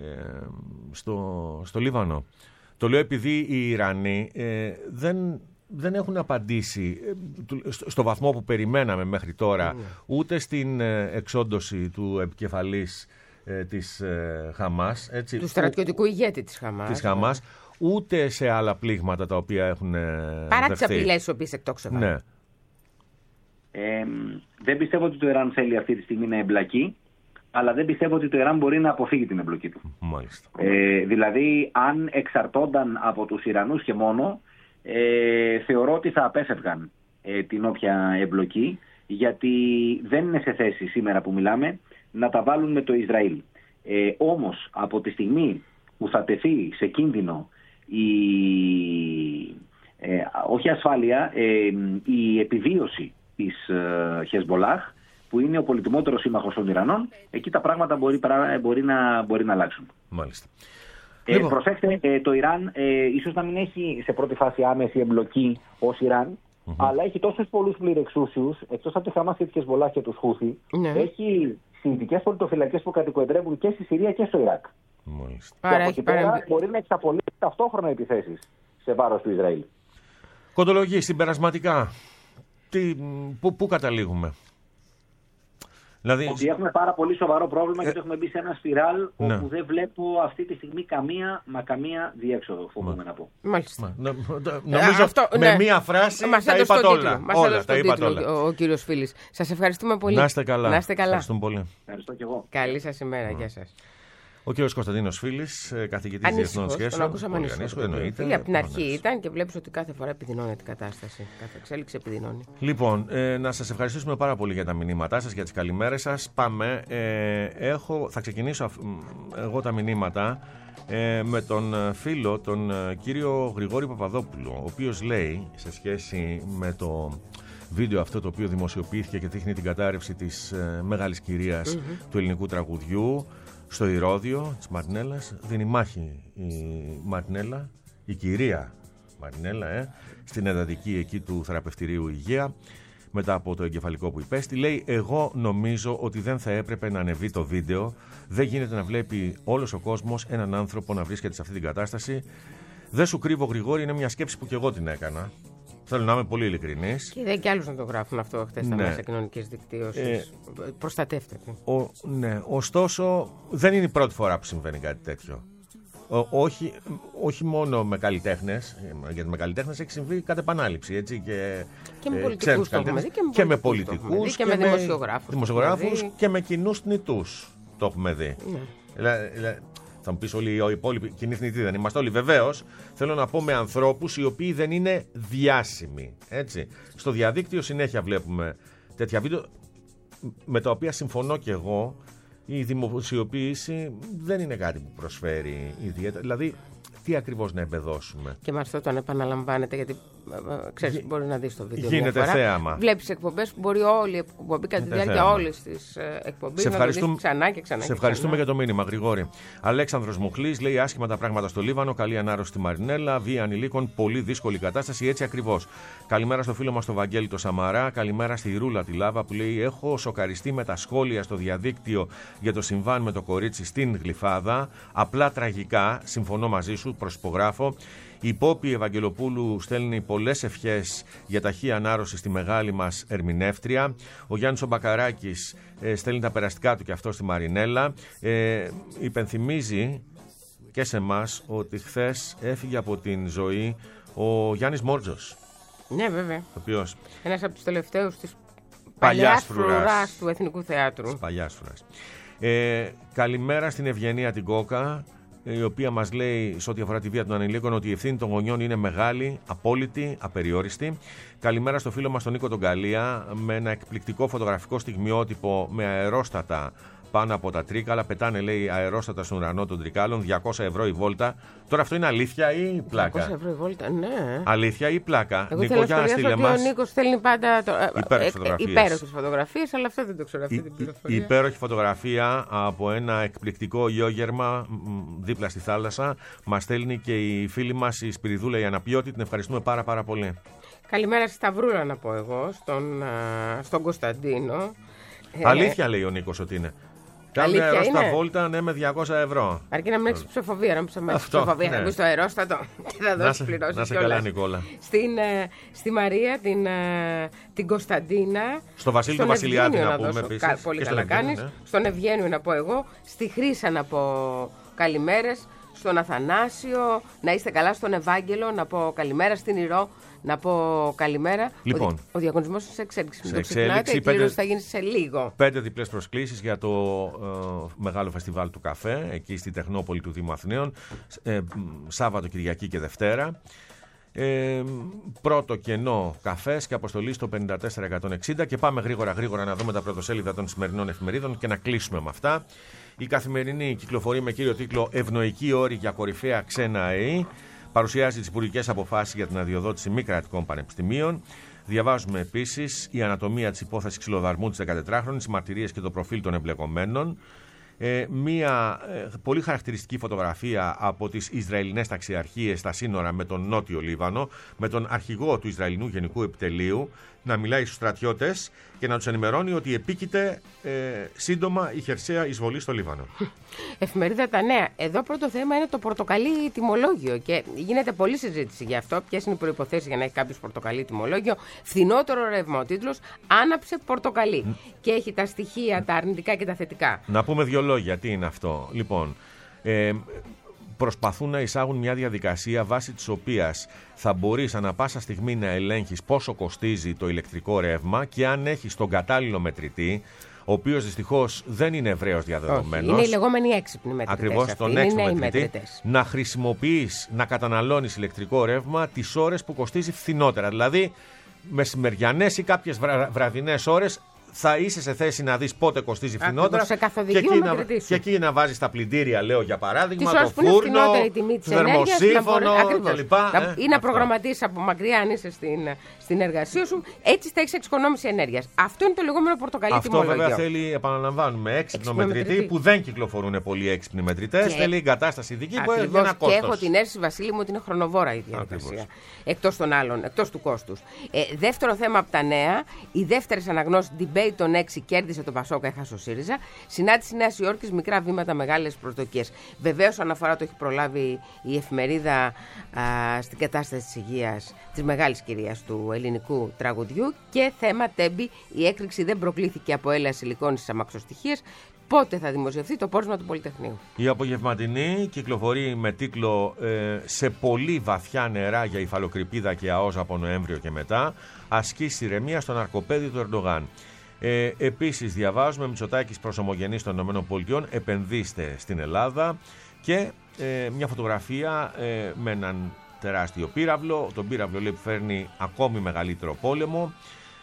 στο Λίβανο? Το λέω επειδή οι Ιρανοί δεν έχουν απαντήσει στο βαθμό που περιμέναμε μέχρι τώρα ούτε στην εξόντωση του επικεφαλής της Χαμάς, έτσι, του στρατιωτικού ηγέτη της Χαμάς, ούτε σε άλλα πλήγματα τα οποία έχουν παρά τις απειλές τις οποίες εκτόξευαν. Ναι. Δεν πιστεύω ότι το Ιράν θέλει αυτή τη στιγμή να εμπλακεί, αλλά δεν πιστεύω ότι το Ιράν μπορεί να αποφύγει την εμπλοκή του. Μάλιστα. Δηλαδή, αν εξαρτώνταν από τους Ιρανούς και μόνο, θεωρώ ότι θα απέφευγαν την όποια εμπλοκή, γιατί δεν είναι σε θέση σήμερα που μιλάμε να τα βάλουν με το Ισραήλ. Όμως, από τη στιγμή που θα τεθεί σε κίνδυνο όχι ασφάλεια, η επιβίωση της Χεσμολάχ, που είναι ο πολυτιμότερος σύμμαχος των Ιρανών, εκεί τα πράγματα μπορεί να αλλάξουν. Μάλιστα. Προσέξτε, το Ιράν ίσως να μην έχει σε πρώτη φάση άμεση εμπλοκή ως Ιράν, αλλά έχει τόσους πολλούς πληρεξούσιους, εκτός από τη Χαμάς και τη Χεσμολάχ και τους Χούθι, έχει συνδικές πολιτοφυλακές που κατοικοεδρεύουν και στη Συρία και στο Ιράκ. Μάλιστα. Και από εκεί πέρα μπορεί να εξαπολύσει ταυτόχρονα επιθέσεις σε βάρος του Ισραήλ. Κοντολογή, συμπερασματικά, πού καταλήγουμε? Δηλαδή... Ότι έχουμε πάρα πολύ σοβαρό πρόβλημα και έχουμε μπει σε ένα σπιράλ όπου δεν βλέπω αυτή τη στιγμή καμία διέξοδο, φοβούμαι να πω. Μάλιστα. Νομίζω με μία φράση τα είπατε όλα. Τα είπατε όλα. Ο κύριος Φίλης. Σας ευχαριστούμε πολύ. Να είστε καλά. Ευχαριστούμε πολύ. Ευχαριστώ και εγώ. Καλή σας ημέρα. Γεια σας. Ο κύριος Κωνσταντίνος Φίλης, καθηγητής διεθνών σχέσεων. Τον ακούσαμε ανήσυχο. Από την αρχή ήταν και βλέπεις ότι κάθε φορά επιδεινώνεται η κατάσταση. Κάθε εξέλιξη επιδεινώνει. Λοιπόν, να σας ευχαριστήσουμε πάρα πολύ για τα μηνύματά σας, για τις καλημέρες σας. Πάμε. Θα ξεκινήσω εγώ τα μηνύματα με τον φίλο, τον κύριο Γρηγόρη Παπαδόπουλο, ο οποίος λέει σε σχέση με το βίντεο αυτό το οποίο δημοσιοποιήθηκε και δείχνει την κατάρρευση της μεγάλης κυρίας του ελληνικού τραγουδιού στο Ηρώδειο της Μαρινέλας. Δίνει μάχη η Μαρινέλα, η κυρία Μαρινέλα, στην εντατική εκεί του θεραπευτηρίου Υγεία. μετά από το εγκεφαλικό που υπέστη. Λέει: εγώ νομίζω ότι δεν θα έπρεπε να ανεβεί το βίντεο. Δεν γίνεται να βλέπει όλος ο κόσμος έναν άνθρωπο να βρίσκεται σε αυτή την κατάσταση. Δεν σου κρύβω, Γρηγόρη, είναι μια σκέψη που και εγώ την έκανα. Θέλω να είμαι πολύ ειλικρινής. Και είδα και άλλους να το γράφουν αυτό χτες στα μέσα κοινωνικής δικτύωσης. Προστατεύτε. Ναι, ωστόσο δεν είναι η πρώτη φορά που συμβαίνει κάτι τέτοιο. Όχι μόνο με καλλιτέχνες, γιατί με καλλιτέχνες έχει συμβεί κατ' επανάληψη. Έτσι, και με πολιτικούς το έχουμε δει, και με πολιτικούς και με δημοσιογράφους και με κοινούς θνητούς το έχουμε δει. Ναι. Θα μου πεις όλοι οι υπόλοιποι κοινοί θνητοί δεν είμαστε όλοι. Βεβαίως, θέλω να πω με ανθρώπους οι οποίοι δεν είναι διάσημοι. Έτσι. Στο διαδίκτυο συνέχεια βλέπουμε τέτοια βίντεο με τα οποία συμφωνώ και εγώ. Η δημοσιοποίηση δεν είναι κάτι που προσφέρει ιδιαίτερα. Δηλαδή, τι ακριβώς να εμπεδώσουμε. Και με αυτό το αν επαναλαμβάνεται, γιατί ξέρεις, μπορεί να δεις το βίντεο. Γίνεται θέαμα. Βλέπεις εκπομπές που μπορεί όλη η εκπομπή κατά τη διάρκεια όλες τις εκπομπές να το δεις ξανά και ξανά. Σε ευχαριστούμε για το μήνυμα, Γρηγόρη. Αλέξανδρος Μουχλής λέει: άσχημα τα πράγματα στο Λίβανο. Καλή ανάρρωση στη Μαρινέλα. Βία ανηλίκων. Πολύ δύσκολη κατάσταση. Έτσι ακριβώς. Καλημέρα στο φίλο μας τον Βαγγέλη το Σαμαρά. Καλημέρα στη Ρούλα τη Λάβα που λέει: έχω σοκαριστεί με τα σχόλια στο διαδίκτυο για το συμβάν με το κορίτσι στην Γλυφάδα. Απλά τραγικά. Συμφωνώ μαζί σου. Προσυπογράφω. Η Πόπη Ευαγγελοπούλου στέλνει πολλές ευχές για ταχύ ανάρρωση στη μεγάλη μας ερμηνεύτρια. Ο Γιάννης ο Μπακαράκης στέλνει τα περαστικά του και αυτό στη Μαρινέλα. Υπενθυμίζει και σε εμάς ότι χθες έφυγε από την ζωή ο Γιάννης Μόρτζος. Ναι, βέβαια. Οποίος... ένας από τους τελευταίους της παλιάς φρουράς του Εθνικού Θεάτρου. Παλιάς φρουράς. Καλημέρα στην Ευγενία την Κόκα, η οποία μας λέει σε ό,τι αφορά τη βία των ανηλίκων ότι η ευθύνη των γονιών είναι μεγάλη, απόλυτη, απεριόριστη. Καλημέρα στο φίλο μας τον Νίκο τον Καλία με ένα εκπληκτικό φωτογραφικό στιγμιότυπο με αερόστατα πάνω από τα τρίκαλα. Πετάνε, λέει, αερόστατα στον ουρανό των τρικάλων. 200 ευρώ η βόλτα. Τώρα αυτό είναι αλήθεια ή πλάκα? 200 ευρώ η βόλτα, ναι. Αλήθεια ή πλάκα? Εγώ θέλω να σχολιάσω ότι ο Νίκος στέλνει πάντα υπέροχες φωτογραφίες, αλλά αυτό δεν το ξέρω, αυτή την πληροφορία. Υπέροχη φωτογραφία από ένα εκπληκτικό γιόγερμα δίπλα στη θάλασσα. Μας στέλνει και η φίλη μας η Σπυριδούλα η Αναπιώτη. Την ευχαριστούμε πάρα πάρα πολύ. Καλημέρα στη Σταυρούλα να πω εγώ, στον Κωνσταντίνο. Αλήθεια λέει ο Νίκος ότι είναι. Κάνε αερόστα βόλτα, ναι, με 200 ευρώ. Αρκεί να μην έχεις ψηφοφοβία, να μην ψηφοφοβία. Ψηφοφοβία, θα μπεις στο αερόστατο και θα δώσεις πληρώσεις. Να σε καλά, Νικόλα. Στη Μαρία, την Κωνσταντίνα. Στο Βασίλη τον Βασιλιάδη να πούμε επίσης. Πολύ καλά κάνεις. Ναι. Στον Ευγένιο να πω εγώ. Στη Χρύσα να πω καλημέρες. Στον Αθανάσιο, να είστε καλά. Στον Ευάγγελο να πω καλημέρα. Στην Ηρώ να πω καλημέρα. Λοιπόν, ο διαγωνισμός είναι σε εξέλιξη. Μην το ξεχνάτε, η κλήρωση θα γίνει σε λίγο. 5 διπλές προσκλήσεις για το μεγάλο φεστιβάλ του καφέ, εκεί στη Τεχνόπολη του Δήμου Αθηναίων, Σάββατο, Κυριακή και Δευτέρα. Πρώτο κενό καφές και αποστολή στο 54160 και πάμε γρήγορα να δούμε τα πρωτοσέλιδα των σημερινών εφημερίδων και να κλείσουμε με αυτά. Η Καθημερινή κυκλοφορεί με κύριο τίτλο «Ευνοϊκοί όροι για κορυφαία ξένα ΑΕΗ». Παρουσιάζει τις υπουργικές αποφάσεις για την αδειοδότηση μη κρατικών πανεπιστημίων. Διαβάζουμε επίσης η ανατομία της υπόθεσης ξυλοδαρμού της 14χρονης, οι μαρτυρίες και το προφίλ των εμπλεκομένων. Μία πολύ χαρακτηριστική φωτογραφία από τις Ισραηλινές ταξιαρχίες στα σύνορα με τον Νότιο Λίβανο, με τον αρχηγό του Ισραηλινού Γενικού Επιτελείου να μιλάει στους στρατιώτες και να τους ενημερώνει ότι επίκειται σύντομα η χερσαία εισβολή στο Λίβανο. Εφημερίδα Τα Νέα. Εδώ πρώτο θέμα είναι το πορτοκαλί τιμολόγιο και γίνεται πολλή συζήτηση γι' αυτό. Ποιες είναι οι προϋποθέσεις για να έχει κάποιος πορτοκαλί τιμολόγιο? Φθηνότερο ρεύμα. Ο τίτλος «Άναψε πορτοκαλί» και έχει τα στοιχεία, τα αρνητικά και τα θετικά. Να πούμε δύο λόγια. Τι είναι αυτό? Λοιπόν, προσπαθούν να εισάγουν μια διαδικασία βάσει της οποίας θα μπορείς ανά πάσα στιγμή να ελέγχεις πόσο κοστίζει το ηλεκτρικό ρεύμα και αν έχεις τον κατάλληλο μετρητή, ο οποίος δυστυχώς δεν είναι ευρέως διαδεδομένος. Είναι οι λεγόμενοι έξυπνοι μετρητές. Ακριβώς, τον έξυπνο μετρητή. Να χρησιμοποιείς, να καταναλώνεις ηλεκτρικό ρεύμα τις ώρες που κοστίζει φθηνότερα. Δηλαδή, μεσημεριανές ή κάποιες βραδινές ώρες θα είσαι σε θέση να δεις πότε κοστίζει φθηνότερα. Και εκεί να βάζεις τα πλυντήρια, λέω για παράδειγμα, το φούρνο, θερμοσύφωνο κλπ. Ή να προγραμματίσεις από μακριά αν είσαι στην εργασία σου. Έτσι θα έχεις εξοικονόμηση ενέργειας. Αυτό είναι το λεγόμενο πορτοκαλί τιμολόγιο. Αυτό βέβαια θέλει, επαναλαμβάνουμε, έξυπνο μετρητή που δεν κυκλοφορούν πολλοί έξυπνοι μετρητές. Θέλει εγκατάσταση ειδική που έχει ένα κόστος. Και έχω την αίσθηση, Βασίλη μου, ότι είναι χρονοβόρα η διαδικασία. Εκτός των άλλων, εκτός του κόστους. Δεύτερο θέμα από τα νέα, οι δεύτερες αναγνώσεις debate των 6 κέρδισε το Πασόκ, έχασε ο ΣΥΡΙΖΑ. Συνάντηση Νέας Υόρκης, μικρά βήματα, μεγάλες προσδοκίες. Βεβαίως, αναφορά το έχει προλάβει η εφημερίδα στην κατάσταση της υγείας της μεγάλης κυρίας του ελληνικού τραγουδιού. Και θέμα Τέμπη, η έκρηξη δεν προκλήθηκε από έλαια σιλικόνης στις αμαξοστοιχίες. Πότε θα δημοσιευθεί το πόρισμα του Πολυτεχνείου. Η απογευματινή κυκλοφορεί με τίτλο «Σε πολύ βαθιά νερά για υφαλοκρηπίδα και ΑΟΣ από Νοέμβριο και μετά. Ασκήσει ηρεμία στο ναρκοπαίδι του Ερντογάν». Επίσης διαβάζουμε Μητσοτάκης προς ομογενείς των ΗΠΑ, επενδύστε στην Ελλάδα και μια φωτογραφία με έναν τεράστιο πύραυλο. Τον πύραυλο λέει που φέρνει ακόμη μεγαλύτερο πόλεμο.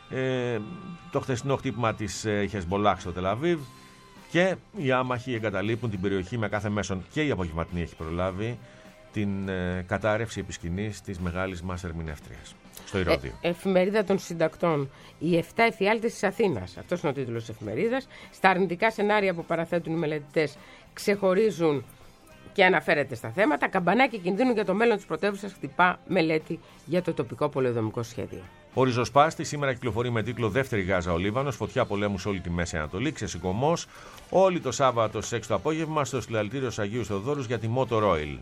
Το χθεσινό χτύπημα της Χεσμολάχ στο Τελαβίβ. Και οι άμαχοι εγκαταλείπουν την περιοχή με κάθε μέσον. Και η απογευματινή έχει προλάβει την κατάρρευση επί σκηνής της μεγάλης μας ερμηνεύτριας στο Ηρώδειο. Εφημερίδα των συντακτών. Οι 7 εφιάλτες της Αθήνας. Αυτός είναι ο τίτλος της εφημερίδας. Στα αρνητικά σενάρια που παραθέτουν οι μελετητές ξεχωρίζουν και αναφέρεται στα θέματα. Καμπανάκι κινδύνου για το μέλλον της πρωτεύουσας, χτυπά μελέτη για το τοπικό πολεοδομικό σχέδιο. Ο ριζοσπάστη σήμερα κυκλοφορεί με τίτλο «Δεύτερη Γάζα ο Λίβανος, φωτιά πολέμου σε όλη τη Μέση Ανατολή, ξεσηκωμός». Όλη το Σάββατο στις 6 το απόγευμα στο συλλαλητήριο στους Αγίους Θεοδόρους για τη Motor Oil.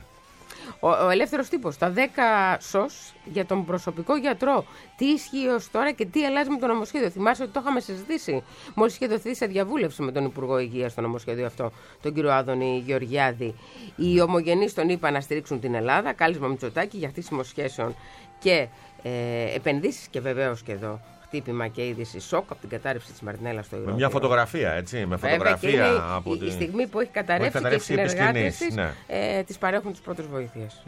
Ο ελεύθερος τύπος, τα 10 σως για τον προσωπικό γιατρό. Τι ισχύει ως τώρα και τι αλλάζει με το νομοσχέδιο. Θυμάσαι ότι το είχαμε συζητήσει. Μόλις είχε δοθεί σε διαβούλευση με τον Υπουργό Υγείας στο νομοσχέδιο αυτό, τον κύριο Άδωνη Γεωργιάδη. Οι ομογενείς τον είπαν να στηρίξουν την Ελλάδα. Κάλεσμα Μητσοτάκη για χτίσιμο σχέσεων και επενδύσεις και βεβαίως και εδώ. Χτύπημα και είδηση σοκ από την κατάρρευση της Μαρινέλα στο Ηρώδειο. Με μια φωτογραφία, έτσι. Με φωτογραφία από η στιγμή που έχει καταρρεύσει και οι συνεργάτες της της παρέχουν τις πρώτες βοήθειες.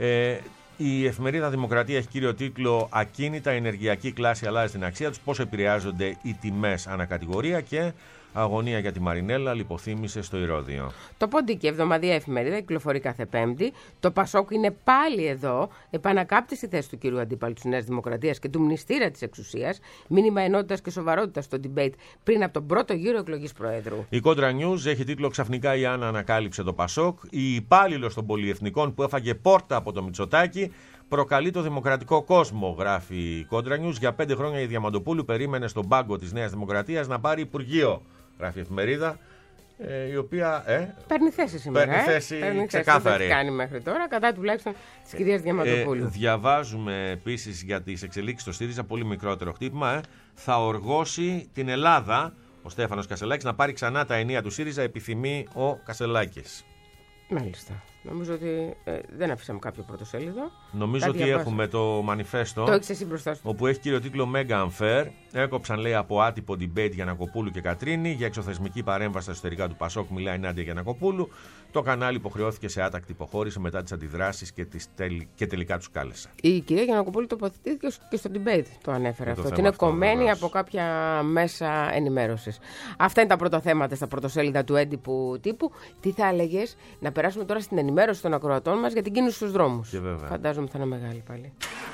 Η εφημερίδα Δημοκρατία έχει κύριο τίτλο «Ακίνητα, η ενεργειακή κλάση αλλάζει την αξία τους. Πώς επηρεάζονται οι τιμές ανακατηγορία» και «Αγωνία για τη Μαρινέλα λιποθύμησε στο Ηρώδειο». Το Ποντίκι, εβδομαδιαία εφημερίδα, κυκλοφορεί κάθε Πέμπτη. Το Πασόκ είναι πάλι εδώ. Επανακάπτει στη θέση του κυρίου αντίπαλου της Νέας Δημοκρατίας και του μνηστήρα της εξουσίας. Μήνυμα ενότητας και σοβαρότητας στο debate πριν από τον πρώτο γύρο εκλογής Προέδρου. Η Κόντρα News έχει τίτλο «Ξαφνικά η Άννα ανακάλυψε το Πασόκ». Η υπάλληλος των πολυεθνικών που έφαγε πόρτα από το Μητσοτάκη προκαλεί το δημοκρατικό κόσμο, γράφει η Κόντρα News. Για 5 χρόνια η Διαμαντοπούλου περίμενε στον πάγκο της Νέας Δημοκρατίας να πάρει υπουργείο, γράφει η εφημερίδα, η οποία παίρνει θέση σήμερα. Παίρνει θέση ξεκάθαρη. Δεν έχει κάνει μέχρι τώρα, κατά τουλάχιστον της κυρίας Διαμαντοπούλου. Διαβάζουμε επίσης για τις εξελίξεις στο ΣΥΡΙΖΑ, πολύ μικρότερο χτύπημα. Θα οργώσει την Ελλάδα ο Στέφανος Κασελάκης να πάρει ξανά τα ενία του ΣΥΡΙΖΑ, επιθυμεί ο Κασελάκης. Μάλιστα. Νομίζω ότι δεν αφήσαμε κάποιο πρωτοσέλιδο. Νομίζω ότι έχουμε το μανιφέστο. Το έχεις εσύ μπροστά σου. Όπου έχει κύριο τίτλο Mega Unfair. Έκοψαν, λέει, από άτυπο debate Γιαννακοπούλου και Κατρίνη. Για εξωθεσμική παρέμβαση στα εσωτερικά του Πασόκ μιλάει η Νάντια Γιαννακοπούλου. Το κανάλι υποχρεώθηκε σε άτακτη υποχώρηση μετά τις αντιδράσεις και τελικά τους κάλεσα. Η κυρία Γιαννακοπούλου τοποθετήθηκε και στο debate. Το ανέφερε αυτό. Και είναι κομμένη από κάποια μέσα ενημέρωσης. Αυτά είναι τα πρώτα θέματα στα πρωτοσέλιδα του έντυπου τύπου. Τι θα έλεγες να περάσουμε τώρα στην ενημέρωση των ακροατών μας για την κίνηση στους δρόμους. Φαντάζομαι θα είναι μεγάλη πάλι.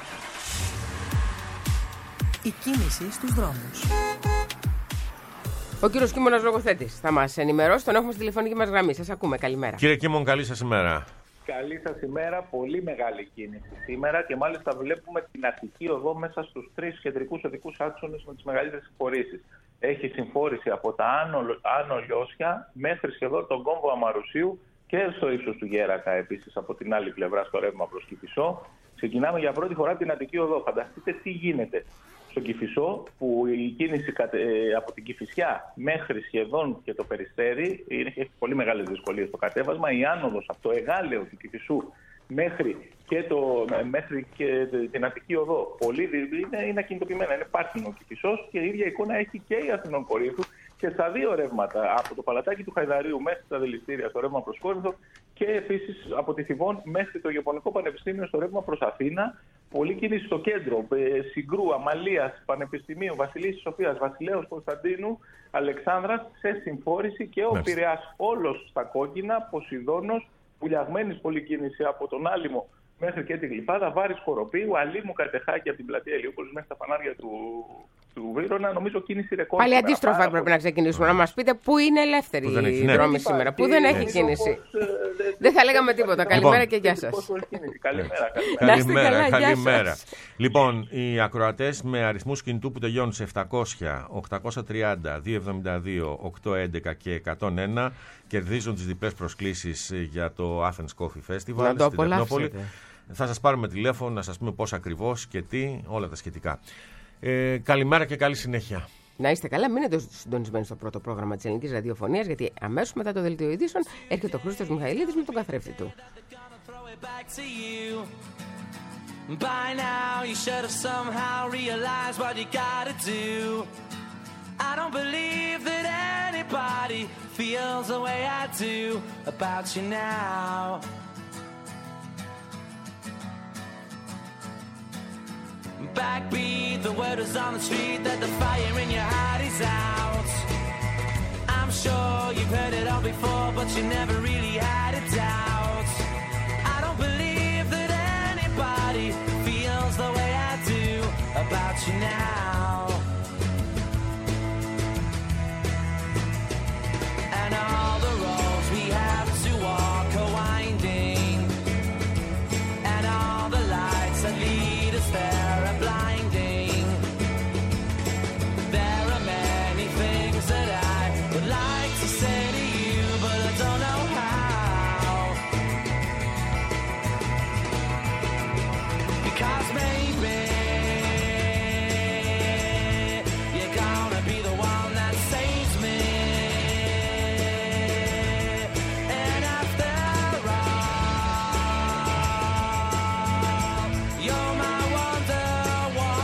Η κίνηση στους δρόμους. Ο κύριος Κίμωνας λογοθέτης θα μας ενημερώσει. Τον έχουμε στη τηλεφωνική μας γραμμή. Σας ακούμε. Καλημέρα. Κύριε Κίμων, καλή σας ημέρα. Καλή σας ημέρα. Πολύ μεγάλη κίνηση σήμερα και μάλιστα βλέπουμε την Αττική Οδό μέσα στους 3 κεντρικούς οδικούς άξονες με τις μεγαλύτερες εκχωρήσεις. Έχει συμφόρηση από τα Άνω Λιώσια μέχρι σχεδόν τον κόμβο Αμαρουσίου και στο ύψος του Γέρακα επίσης από την άλλη πλευρά στο ρεύμα προς Κηφισό. Ξεκινάμε για πρώτη φορά την Αττική Οδό. Φανταστείτε τι γίνεται στο Κηφισό, που η κίνηση από την Κηφισιά μέχρι σχεδόν και το Περιστέρι έχει πολύ μεγάλες δυσκολίες στο κατέβασμα. Η άνοδος από το Εγάλεο του Κηφισού μέχρι και την Αττική Οδό είναι ακινητοποιημένα. Είναι πάρκινγκ ο Κηφισός και η ίδια εικόνα έχει και η Αθηνών Κορίνθου και στα δύο ρεύματα, από το Παλατάκι του Χαϊδαρίου μέχρι τα Δηληστήρια στο ρεύμα προς Κόρινθο και επίσης από τη Θηβών μέχρι το Γεωπονικό Πανεπιστήμιο στο ρεύμα προς Αθήνα. Πολλή κίνηση στο κέντρο, Συγκρού, Αμαλίας, Πανεπιστημίου, Βασιλής Σοφίας, Βασιλέως Κωνσταντίνου, Αλεξάνδρας σε συμφόρηση και ο Πειραιάς όλος στα κόκκινα, Ποσειδώνος, Πουλιαγμένης πολλή κίνηση από τον Άλυμο μέχρι και τη Γλυφάδα, Βάρης Κοροπίου, Αλήμου Κατεχάκη από την πλατεία Ηλιούπολης μέχρι τα φανάρια του Βύρωνα. Νομίζω κίνηση ρεκόρ. Πάλι αντίστροφα πρέπει να ξεκινήσουμε. Να μας πείτε πού είναι ελεύθερη η δρόμη σήμερα, πού δεν έχει κίνηση. Δεν θα λέγαμε τίποτα. Καλημέρα και γεια σας. Καλημέρα. Λοιπόν, οι ακροατές με αριθμούς κινητού που τελειώνουν σε 700, 830, 272, 811 και 101 κερδίζουν τις διπλές προσκλήσεις για το Athens Coffee Festival στην Τεχνόπολη. Θα σας πάρουμε τηλέφωνο να σας πούμε πώς ακριβώς και τι, όλα τα σχετικά. Καλημέρα και καλή συνέχεια. Να είστε καλά, μείνετε συντονισμένοι στο πρώτο πρόγραμμα της Ελληνικής Ραδιοφωνίας, γιατί αμέσως μετά το Δελτίο Ειδήσεων έρχεται ο Χρήστος Μιχαηλίδης με τον καθρέφτη του. By now you should have somehow realized what you gotta do. I don't believe that anybody feels the way I do about you now. Backbeat, the word is on the street that the fire in your heart is out. I'm sure you've heard it all before, but you never really had a doubt. I don't believe that anybody feels the way I do about you now. And all the roads we have to walk are winding, and all the lights that lead us there are blinding. There are many things that I would like to say to you, but I don't know how. Because maybe you're gonna be the one that saves me. And after all, you're my Wonderwall.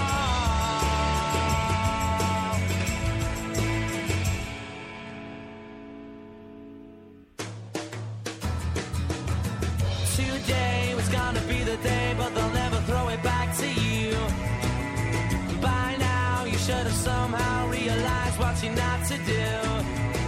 Today was gonna be the day, but they'll never throw it back to you. By now you should have somehow realized what you're not to do.